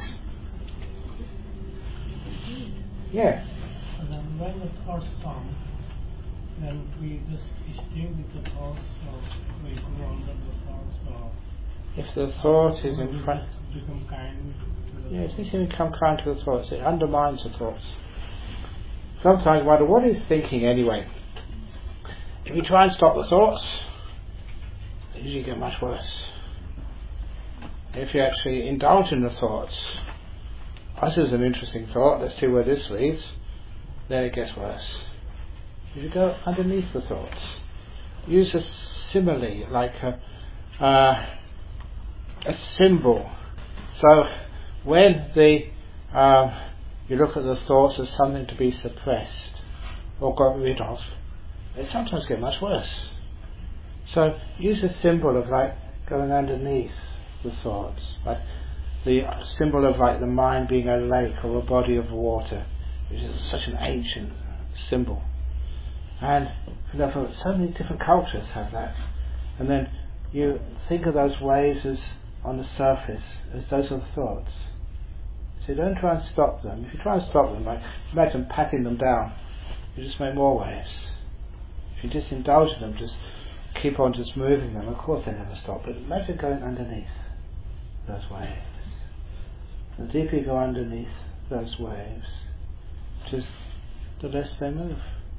Yeah. And then when the thoughts come, then we just stay with the thoughts, or we go on with the thoughts, or if the thought is in front, become kind to the yes, if you become kind to the thoughts, it undermines the thoughts. Sometimes you wonder, what is thinking anyway? If you try and stop the thoughts, they usually get much worse. If you actually indulge in the thoughts, this is an interesting thought, let's see where this leads, then it gets worse. If you go underneath the thoughts, use a simile, like a, uh, a symbol. So when the um, you look at the thoughts as something to be suppressed or got rid of, they sometimes get much worse. So use a symbol of like going underneath the thoughts, like the symbol of like the mind being a lake or a body of water, which is such an ancient symbol. And you know, so many different cultures have that. And then you think of those waves as on the surface, as those are thoughts. So don't try and stop them. If you try and stop them, like imagine patting them down, you just make more waves. If you just indulge in them, just keep on just moving them, of course they never stop. But imagine going underneath those waves. The deeper you go underneath those waves, just the less they move.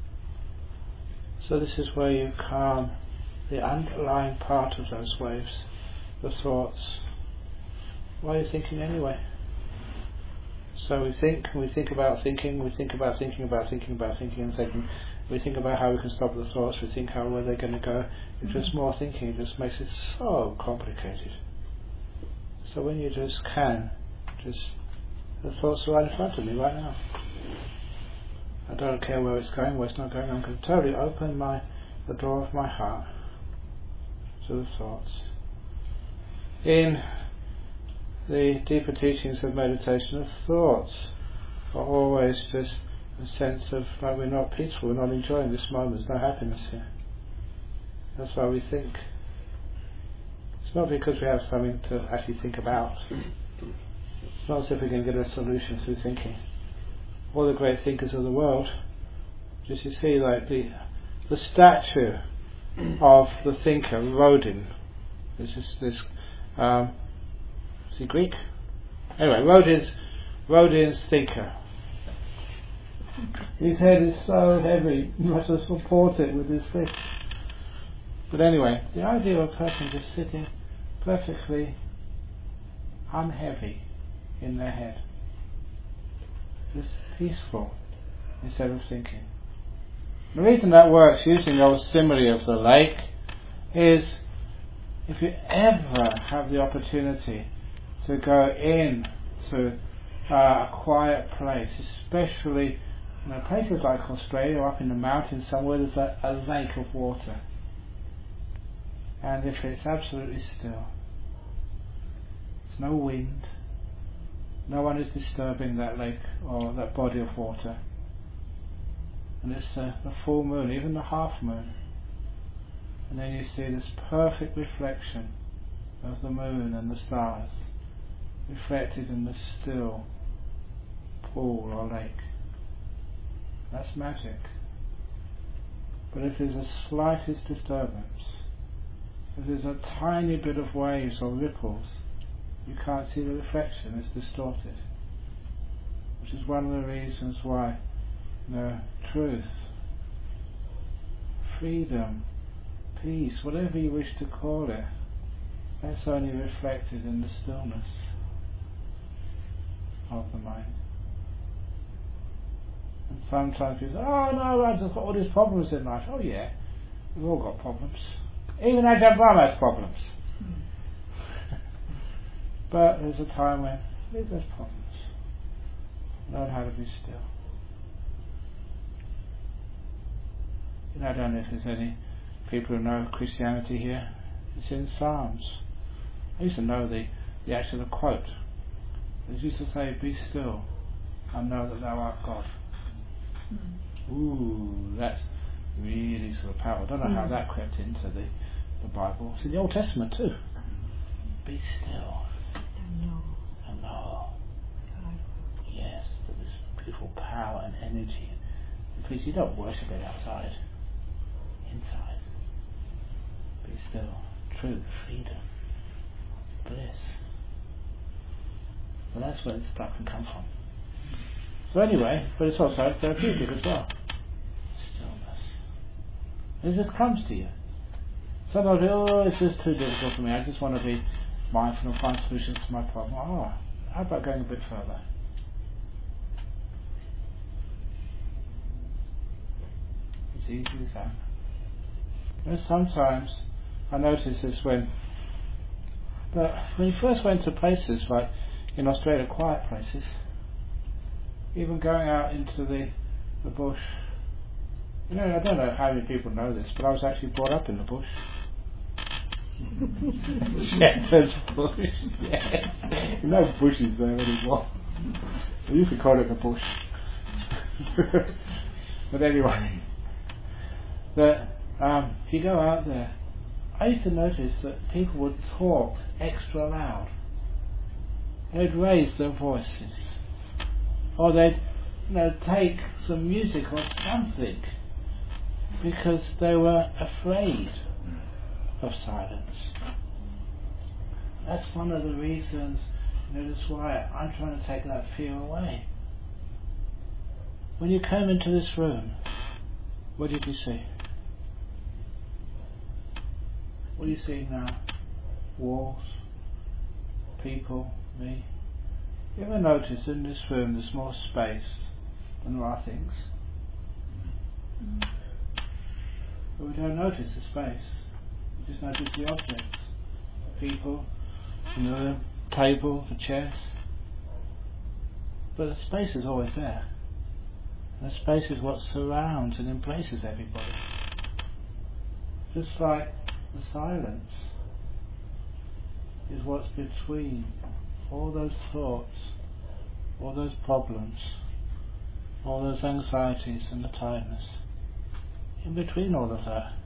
So this is where you calm the underlying part of those waves, the thoughts. Why are you thinking anyway? So we think, we think about thinking, we think about thinking about thinking about thinking and thinking. We think about how we can stop the thoughts, we think how where they're going to go. It's just more thinking, it just makes it so complicated. So when you just can, just, the thoughts are right in front of me right now. I don't care where it's going, where it's not going. I'm going to totally open my the door of my heart to the thoughts. In the deeper teachings of meditation, the thoughts are always just a sense of like we're not peaceful, we're not enjoying this moment, there's no happiness here. That's why we think. It's not because we have something to actually think about. It's not as if we can get a solution through thinking. All the great thinkers of the world, just you see like the the statue of the thinker Rodin. This is this um, is he Greek? Anyway, Rodin's Rodin's thinker. His head is so heavy, you must have support it with his fist. But anyway, the idea of a person just sitting perfectly unheavy in their head, just peaceful instead of thinking. The reason that works, using the old simile of the lake, is if you ever have the opportunity to go in to uh, a quiet place, especially you know, places like Australia or up in the mountains somewhere, there's a, a lake of water. And if it's absolutely still, there's no wind, no one is disturbing that lake or that body of water, and it's uh, the full moon, even the half moon, and then you see this perfect reflection of the moon and the stars reflected in the still pool or lake. That's magic. But if there's the slightest disturbance, if there's a tiny bit of waves or ripples, you can't see the reflection, it's distorted. Which is one of the reasons why you know, truth, freedom, peace, whatever you wish to call it, that's only reflected in the stillness of the mind. And sometimes people say, oh no, I've just got all these problems in life. Oh yeah, we've all got problems. Even Ajahn Brahm has problems. But there's a time when leave those problems. Learn how to be still. You know, I don't know if there's any people who know Christianity here. It's in Psalms. I used to know the, the actual quote. It used to say, be still and know that thou art God. Mm. Ooh, that's really sort of powerful. I don't know mm. how that crept into the, the Bible. It's in the Old Testament too. Be still. And know. Yes, that this beautiful power and energy. And please, you don't worship it outside. Inside. Be still. Truth, freedom, bliss. So that's where this stuff can come from. So anyway, but it's also therapeutic as well. Stillness. It just comes to you. Sometimes, oh, it's just too difficult for me. I just want to be mindful and find solutions to my problem. Oh, how about going a bit further? It's easy as that. And sometimes I notice this when, but when you first went to places like in Australia, quiet places, even going out into the the bush. You know, I don't know how many people know this, but I was actually brought up in the bush. Shepherd's bush. Yeah. No bushes there anymore. You could call it a bush. But anyway, that um, if you go out there, I used to notice that people would talk extra loud. They'd raise their voices, or they'd, you know, take some music or something because they were afraid of silence. That's one of the reasons, you know, that's why I'm trying to take that fear away. When you came into this room, what did you see? What are you seeing now? Walls, people, me. You ever notice in this room there's more space than there are things? Mm. But we don't notice the space. We just notice the objects, the people, you know, the table, the chairs. But the space is always there. And the space is what surrounds and embraces everybody. Just like the silence is what's between all those thoughts, all those problems, all those anxieties and the tiredness. In between all of that,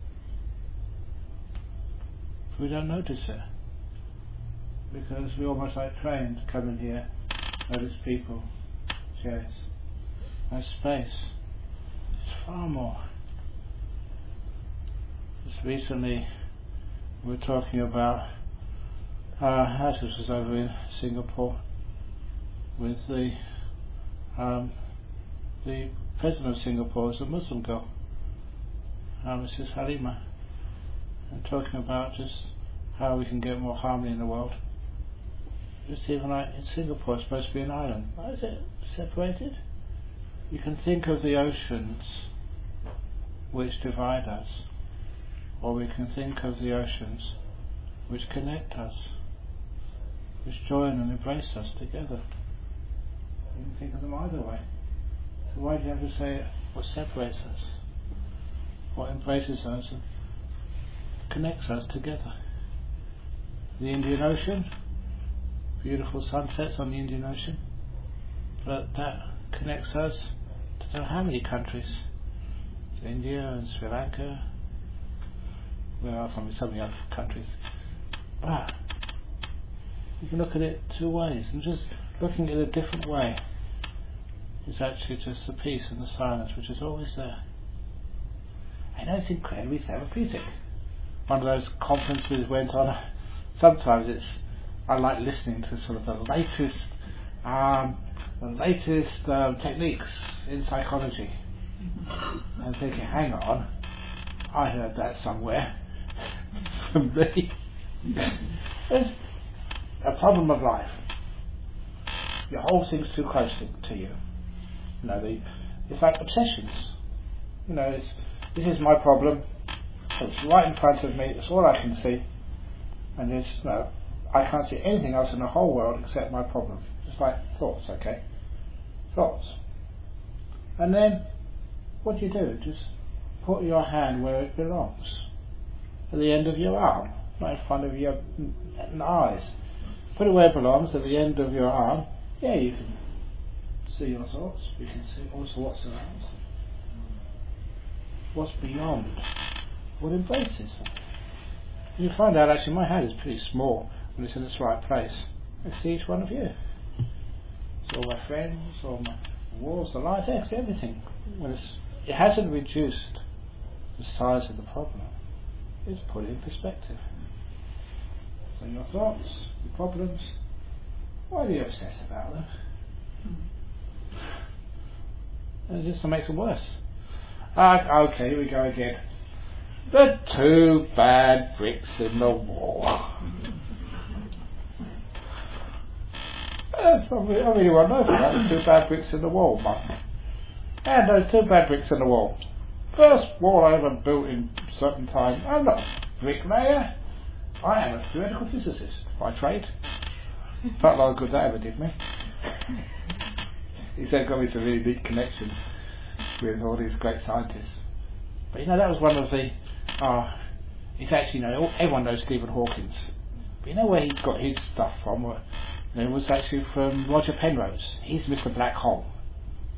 we don't notice it because we're almost like trained to come in here, notice people, chairs. No space. It's far more. Just recently we were talking about our house, which was over in Singapore, with the um, the president of Singapore is a Muslim girl, uh, Missus Halima, and talking about just how we can get more harmony in the world. Just even like in Singapore, it's supposed to be an island. Why is it separated? You can think of the oceans which divide us, or we can think of the oceans which connect us, which join and embrace us together. You can think of them either way. So why do you have to say what separates us, what embraces us and connects us together? The Indian Ocean, beautiful sunsets on the Indian Ocean, but that connects us to don't know how many countries. India and Sri Lanka, where else? I mean, so many other countries. But you can look at it two ways, and just looking at it a different way is actually just the peace and the silence which is always there. I know it's incredibly therapeutic. One of those conferences went on. Sometimes it's I like listening to sort of the latest um, the latest um, techniques in psychology. And thinking, hang on, I heard that somewhere. From me. It's a problem of life. Your whole thing's too close to, to you. You know, the, it's like obsessions. You know, it's this is my problem. It's right in front of me. It's all I can see, and it's you know, I can't see anything else in the whole world except my problem. Just like thoughts, okay? Thoughts, and then what do you do? Just put your hand where it belongs, at the end of your arm, not in front of your n- eyes. Put it where it belongs, at the end of your arm. Yeah, you can see your thoughts. You can see also what surrounds them. What's beyond? What embraces them? You find out actually my hand is pretty small when it's in its right place. I see each one of you. It's all my friends, all my walls, the lights, everything. When it's, it hasn't reduced the size of the problem. It's put it in perspective. So your thoughts, your problems, why do you obsess about them? And it just makes it worse. Uh, okay, here we go again. The two bad bricks in the wall. That's probably, I really want to know about the two bad bricks in the wall, Martin. And those two bad bricks in the wall. First wall I ever built in a certain time. I'm not a bricklayer. I am a theoretical physicist by trade. Felt like good that ever did me. He said got me some really deep connections with all these great scientists. But you know, that was one of the uh, it's actually, you know, everyone knows Stephen Hawking. But you know where he got his stuff from? You know, it was actually from Roger Penrose. He's Mister Black Hole.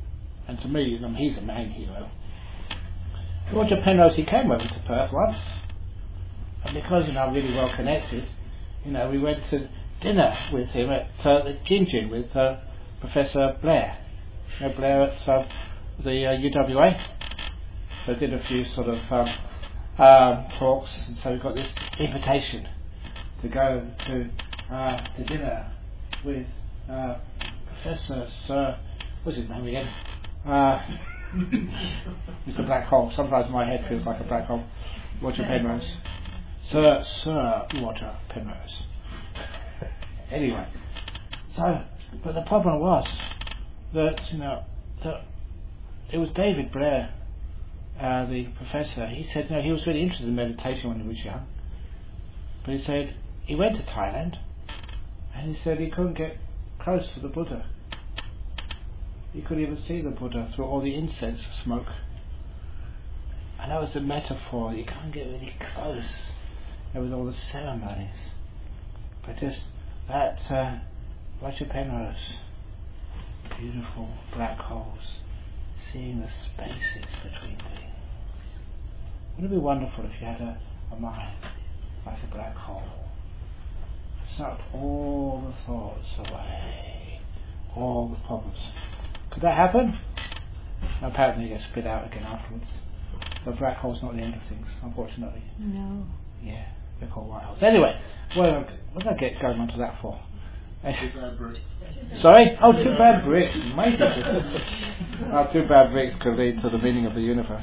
and to me, I mean, he's a main hero. Roger Penrose, he came over to Perth once, and because, you know, I'm really well connected, you know, we went to dinner with him at uh, the Gingin with uh, Professor Blair. You know, Blair at uh, the uh, U W A. So I did a few sort of um, um, talks, and so we got this invitation to go to uh, to dinner with uh, Professor Sir, what's his name again? Uh, Mister Black Hole. Sometimes my head feels like a black hole. Roger Penrose. Sir Sir Roger Penrose. Anyway, so but the problem was that, you know, that it was David Blair, uh, the professor. He said, no, he was really interested in meditation when he was young, but he said he went to Thailand and he said he couldn't get close to the Buddha. He couldn't even see the Buddha through all the incense smoke. And that was the metaphor. You can't get really close, you know, with all the ceremonies. But just that uh, Roger Penrose, beautiful black holes, seeing the spaces between things. Wouldn't it be wonderful if you had a, a mind like a black hole? Sucked all the thoughts away, all the problems. Could that happen? Apparently you get spit out again afterwards. The black hole's not the end of things, unfortunately. No. Yeah, they're called white holes. Anyway, well, what did I get going on to that for? Two bad bricks. Sorry? Oh, two bad bricks. Amazing. Oh, two bad bricks could lead to the meaning of the universe.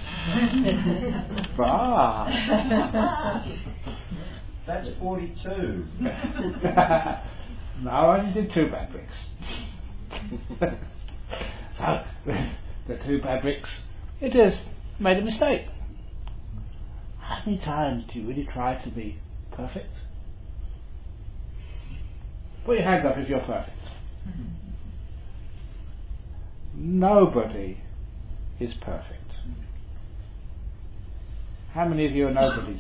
Ah. That's forty-two. No, I only did two bad bricks. So, the two bad bricks. It just made a mistake. How many times do you really try to be perfect? Put your hands up if you're perfect. Nobody is perfect. How many of you are nobodies?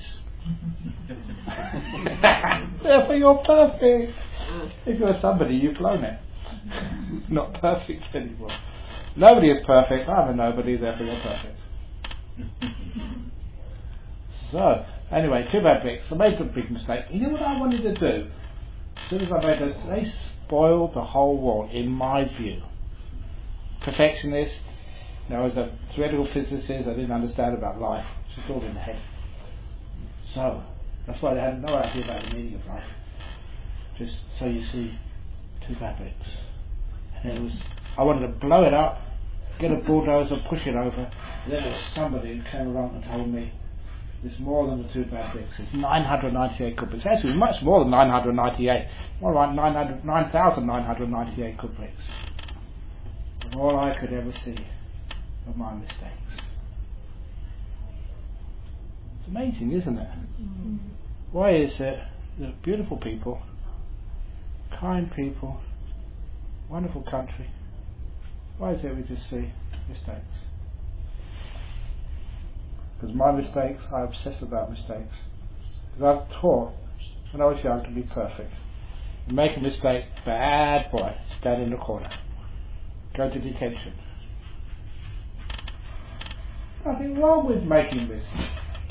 Therefore you're perfect. If you're somebody, you've blown it. Not perfect anymore. Nobody is perfect. I'm a nobody, therefore you're perfect. So, anyway, two bad bricks. I made a big mistake. You know what I wanted to do? As soon as I made this, they spoiled the whole world, in my view. Perfectionist. You know, as a theoretical physicist, I didn't understand about life. It's just all in the head. So, that's why they had no idea about the meaning of life. Just so you see, two bad bricks. And it was, I wanted to blow it up, get a bulldozer, push it over. Then there was somebody who came along and told me, it's more than the two bad bricks. It's nine hundred ninety-eight good bricks. Actually, much more than nine hundred ninety-eight. More like nine thousand nine hundred ninety-eight good bricks. And all I could ever see were my mistakes. It's amazing, isn't it? Mm-hmm. Why is it that beautiful people, kind people, wonderful country, why is it we just see mistakes? Because my mistakes, I obsess about mistakes. Because I've taught when I was young to be perfect. You make a mistake, bad boy, stand in the corner. Go to detention. Nothing wrong with making mistakes.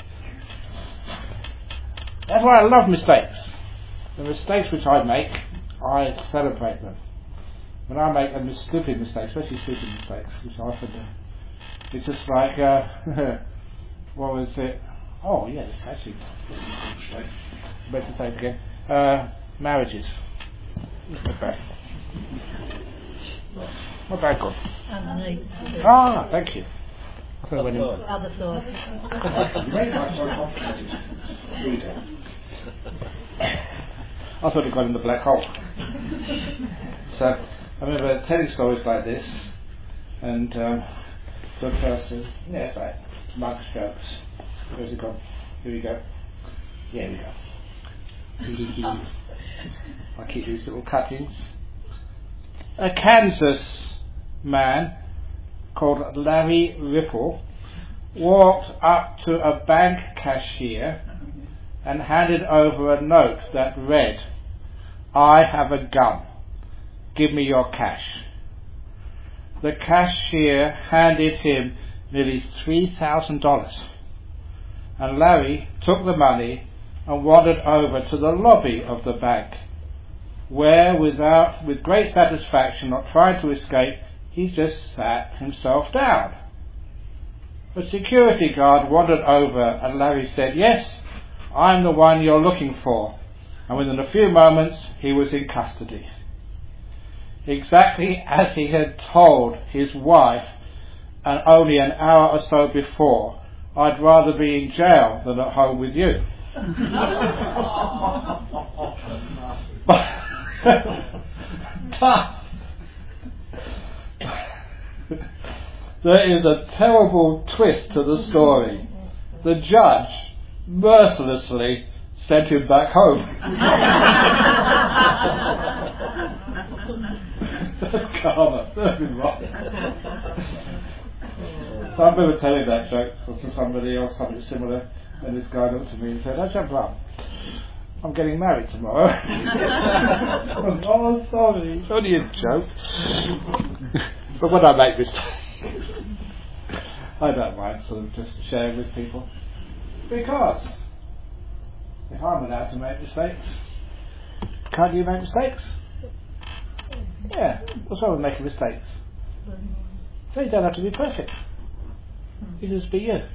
That's why I love mistakes. The mistakes which I make, I celebrate them. When I make a stupid mistake, especially stupid mistakes, which I often do, it's just like, uh, what was it? Oh, yeah, it's actually, better to say it again. Uh, marriages. Okay. Not very good. Ah, thank you. I thought it went in. Other thoughts. I thought it got in the black hole. So, I remember telling stories like this, and um, to a person, yeah, it's like Marcus Jokes. Where's it gone? Here we go. Yeah, we go. I keep these little cuttings. A Kansas man called Larry Ripple walked up to a bank cashier and handed over a note that read, "I have a gun. Give me your cash." the cashier handed him nearly three thousand dollars, and Larry took the money and wandered over to the lobby of the bank, where, without, with great satisfaction, not trying to escape, he just sat himself down. The security guard wandered over, and Larry said, "Yes, I'm the one you're looking for," and within a few moments he was in custody. Exactly as he had told his wife and only an hour or so before, "I'd rather be in jail than at home with you." but, there is a terrible twist to the story. The judge mercilessly sent him back home. That's karma. That's been wrong. So I remember telling that joke to somebody else, something similar, and this guy looked at me and said, "Ajahn Brahm, I'm getting married tomorrow." I was, "Oh, sorry, it's only a joke." But when I make mistakes, I don't mind sort of just sharing with people, because if I'm allowed to make mistakes, can't you make mistakes? Yeah, what's wrong with making mistakes? So you don't have to be perfect. You can just be you.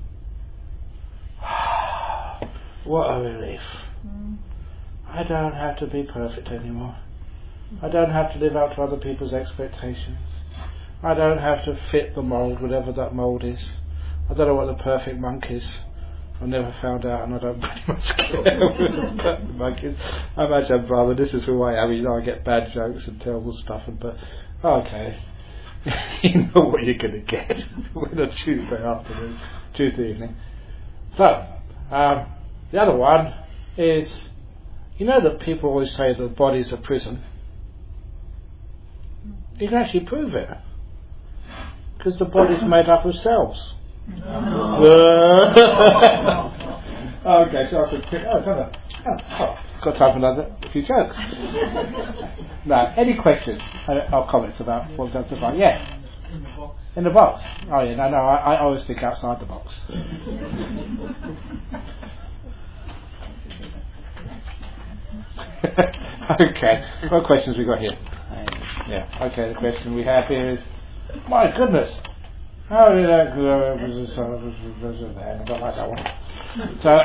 What a relief. I don't have to be perfect anymore. I don't have to live up to other people's expectations. I don't have to fit the mould, whatever that mould is. I don't know what the perfect monk is. I've never found out, and I don't pretty much care what the perfect monk is. I imagine, brother, this is who I am. You know, I get bad jokes and terrible stuff, and but okay. You know what you're going to get with a Tuesday afternoon, Tuesday evening. So, um, the other one is, you know that people always say the body's a prison. You can actually prove it, because the body's made up of cells. Okay, so I said, oh, oh, oh, got time for another a few jokes. Now, any questions or comments about what we've done so far? Yes. In the box. In the box. Oh yeah, no, no, I, I always think outside the box. Okay, what questions we got here? Yeah. Okay, the question we have here is, my goodness, how did that go? I don't like that one. So,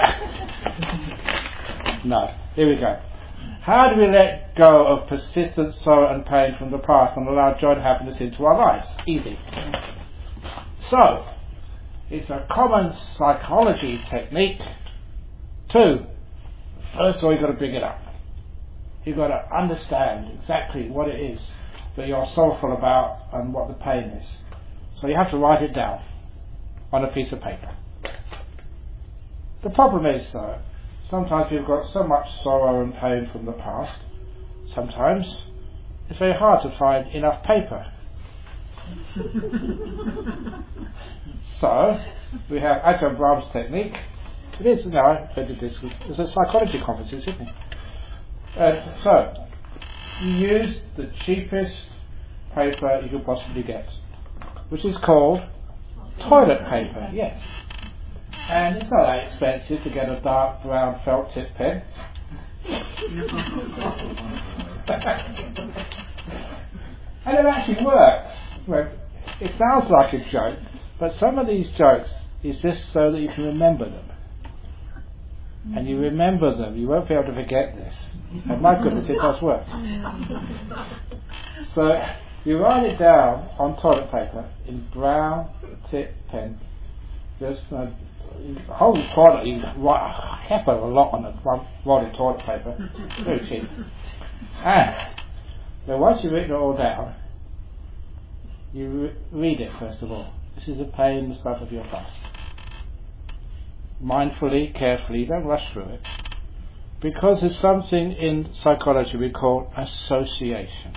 no, here we go. How do we let go of persistent sorrow and pain from the past and allow joy and happiness into our lives? Easy. So, it's a common psychology technique. Two, first of all, you've got to bring it up. You've got to understand exactly what it is that you're sorrowful about and what the pain is. So you have to write it down on a piece of paper. The problem is, though, sometimes you've got so much sorrow and pain from the past, sometimes it's very hard to find enough paper. So, we have Ajahn Brahm's technique. It is, no, I did this, it's a psychology conference in Sydney. Uh, so, you use the cheapest paper you could possibly get, which is called toilet paper, yes. And it's not that expensive to get a dark brown felt tip pen. And it actually works. Well, it sounds like a joke, but some of these jokes is just so that you can remember them. And you remember them, you won't be able to forget this. And my goodness, it does work. So you write it down on toilet paper in brown tip pen. Just uh, whole toilet, you write a heck of a lot on the rolling toilet paper. Very cheap. And then once you've written it all down, you re- read it first of all. This is the pain and stuff of your past. Mindfully, carefully, don't rush through it. Because there's something in psychology we call association.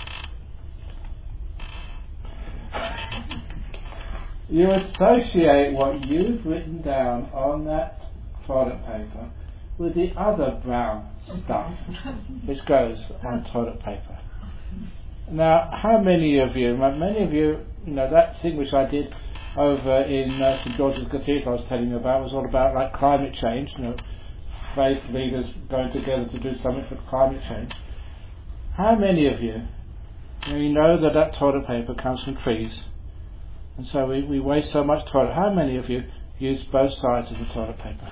You associate what you've written down on that toilet paper with the other brown stuff which goes on toilet paper. Now, how many of you, many of you you know, that thing which I did over in uh, St George's Cathedral I was telling you about was all about like climate change, you know, faith leaders going together to do something for climate change. How many of you, you know, you know that that toilet paper comes from trees, and so we, we waste so much toilet. How many of you use both sides of the toilet paper?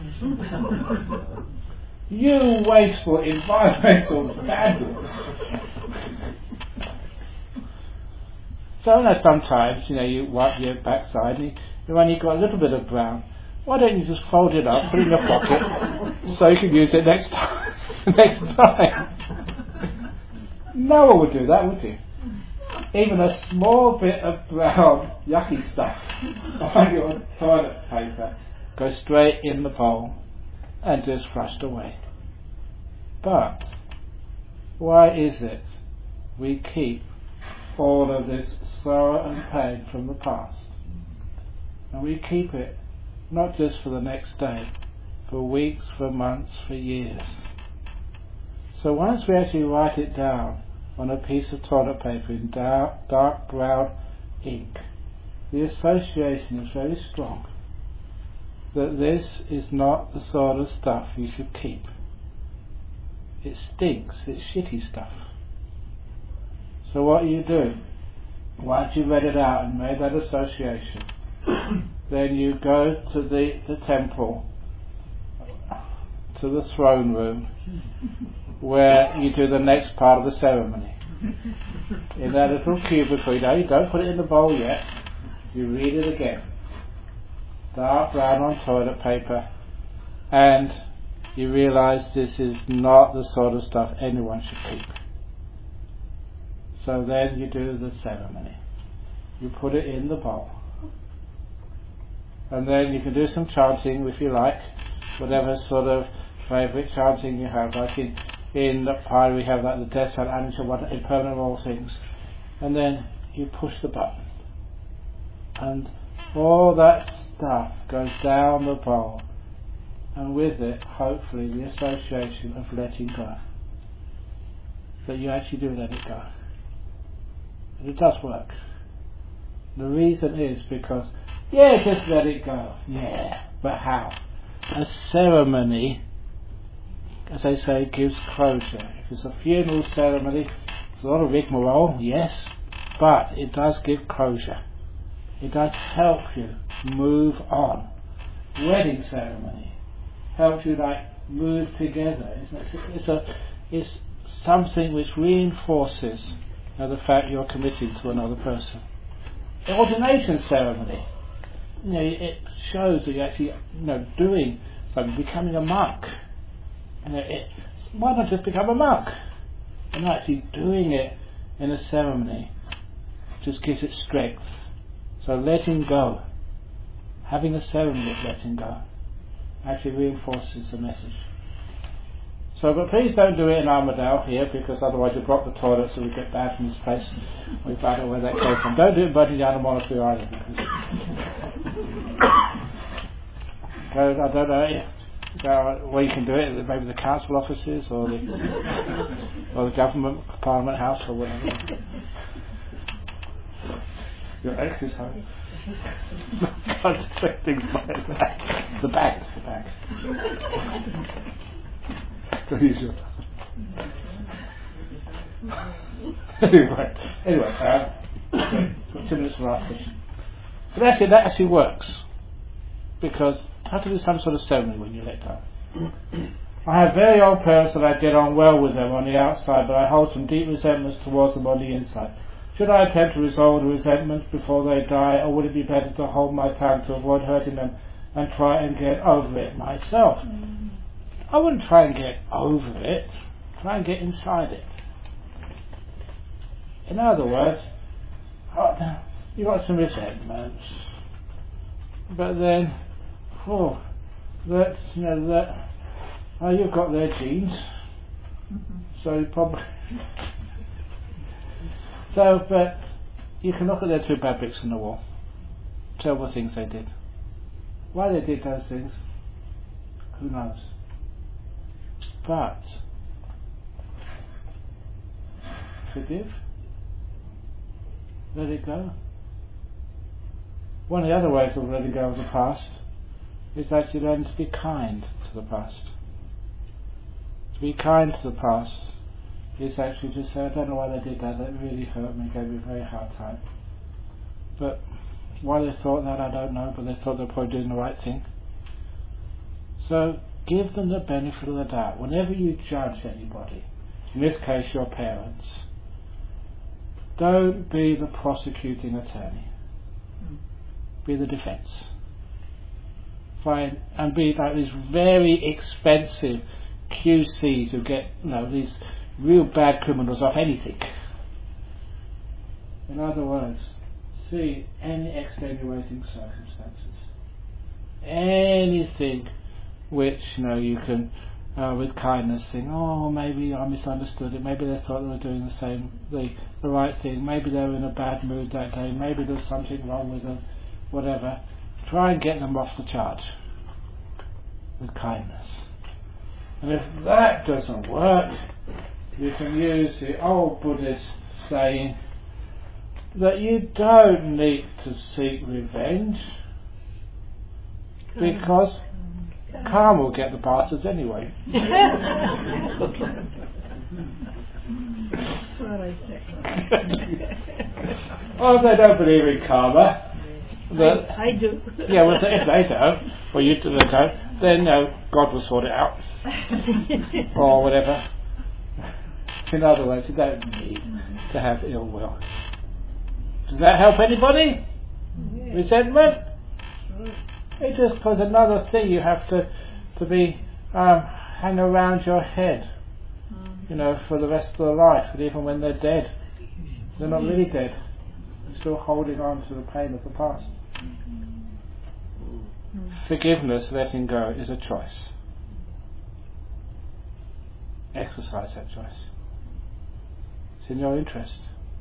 You wasteful environmental vandals. So I know sometimes, you know, you wipe your backside and you, when you've got a little bit of brown, why don't you just fold it up, put it in your pocket, so you can use it next time? next time. No one would do that, would you? Even a small bit of brown, yucky stuff on your toilet paper goes straight in the bowl and just flushed away. But why is it we keep all of this sorrow and pain from the past, and we keep it not just for the next day, for weeks, for months, for years? So once we actually write it down on a piece of toilet paper in dark, dark brown ink, the association is very strong that this is not the sort of stuff you should keep. It stinks, it's shitty stuff. So what you do, once you've read it out and made that association, then you go to the, the temple, to the throne room, where you do the next part of the ceremony. In that little cubicle, you know, you don't put it in the bowl yet, you read it again. Dark brown on toilet paper, and you realise this is not the sort of stuff anyone should keep. So then you do the ceremony. You put it in the bowl. And then you can do some chanting if you like, whatever sort of favourite chanting you have. Like in, in the Pi we have like the Death and Anisha, what impermanent of all things. And then you push the button. And all that stuff goes down the bowl. And with it, hopefully, the association of letting go. That you actually do let it go. And it does work. The reason is because, yeah, just let it go. Yeah, but how? A ceremony, as they say, gives closure. If it's a funeral ceremony, it's a lot of rigmarole, yes, but it does give closure. It does help you move on. Wedding ceremony helps you like move together. It's, it's a it's something which reinforces you know, the fact you're committing to another person. The ordination ceremony, you know, it shows that you're actually you know doing something, becoming a monk. You know, it, why not just become a monk? And actually doing it in a ceremony just gives it strength. So letting go, having a ceremony of letting go, actually reinforces the message. So, but please don't do it in Armadale here, because otherwise you'll drop the toilet, so we get banned from this place. We find out where that came from. Don't do it in Bodhinyana Monastery either, because I don't know uh, where you can do it. Maybe the council offices or the or the government Parliament House or whatever. Your ex is home. Can't say things like that. The back, the back. Unusual. anyway, anyway, um, two minutes for last question. But actually, that actually works because you have to do some sort of ceremony when you let go. I have very old parents that I get on well with them on the outside, but I hold some deep resentments towards them on the inside. Should I attempt to resolve the resentments before they die, or would it be better to hold my tongue to avoid hurting them and try and get over it myself? Mm. I wouldn't try and get over it, try and get inside it. In other words, you've got some resentments, but then, oh, that, you know, that, oh, you've got their genes, mm-hmm. so you probably... So, but you can look at their two bad bricks on the wall, terrible things they did. Why they did those things, who knows? But forgive, let it go, one of the other ways of letting go of the past is actually learning to be kind to the past. To be kind to the past is actually to say, I don't know why they did that, that really hurt me, gave me a very hard time. But why they thought that, I don't know, but they thought they were probably doing the right thing. So give them the benefit of the doubt. Whenever you judge anybody, in this case your parents, don't be the prosecuting attorney. Be the defence. Fine, and be like these very expensive Q Cs who get, you know, these real bad criminals off anything. In other words, see any extenuating circumstances, anything which, you know, you can uh, with kindness think, oh, maybe I misunderstood it, maybe they thought they were doing the same the, the right thing, maybe they were in a bad mood that day, maybe there's something wrong with them, whatever. Try and get them off the charge with kindness. And if that doesn't work, you can use the old Buddhist saying that you don't need to seek revenge, because karma will get the bastards anyway. Or if they don't believe in karma, that, I, I do. yeah, well, if they don't, or you don't, then no, God will sort it out, or whatever. In other words, you don't need to have ill will. Does that help anybody? Yeah. Resentment? It just puts another thing you have to to be um, hang around your head, you know, for the rest of their life, and even when they're dead, they're not really dead. They're still holding on to the pain of the past. Forgiveness, letting go, is a choice. Exercise that choice. It's in your interest.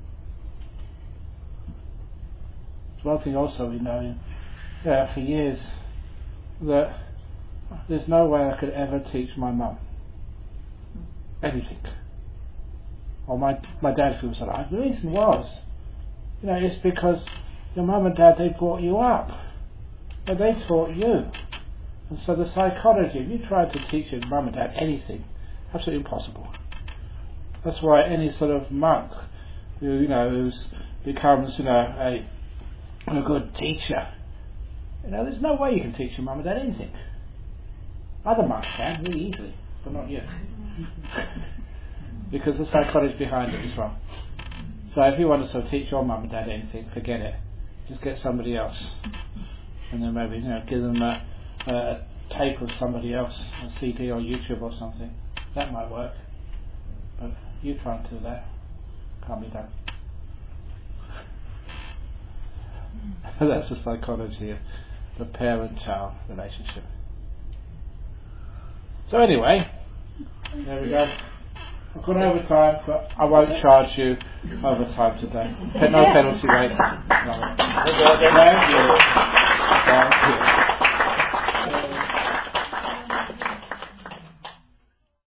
It's one thing also we know in, yeah, for years, that there's no way I could ever teach my mum anything, or my my dad if he was alive. The reason was, you know, it's because your mum and dad, they brought you up, but they taught you, and so the psychology, if you tried to teach your mum and dad anything, absolutely impossible. That's why any sort of monk who, you know, who's becomes, you know, a a good teacher, you know, there's no way you can teach your mum and dad anything. Other monks can, really easily, but not you. Because the psychology behind it as well. So if you want to sort of teach your mum and dad anything, forget it. Just get somebody else. And then maybe, you know, give them a, a tape of somebody else, a C D or YouTube or something. That might work. But you try and do that. Can't be done. That's the psychology of the parent-child relationship. So anyway, there we go. I've gone over time, but I won't charge you over time today. No penalty rates. No. Thank you. Thank you.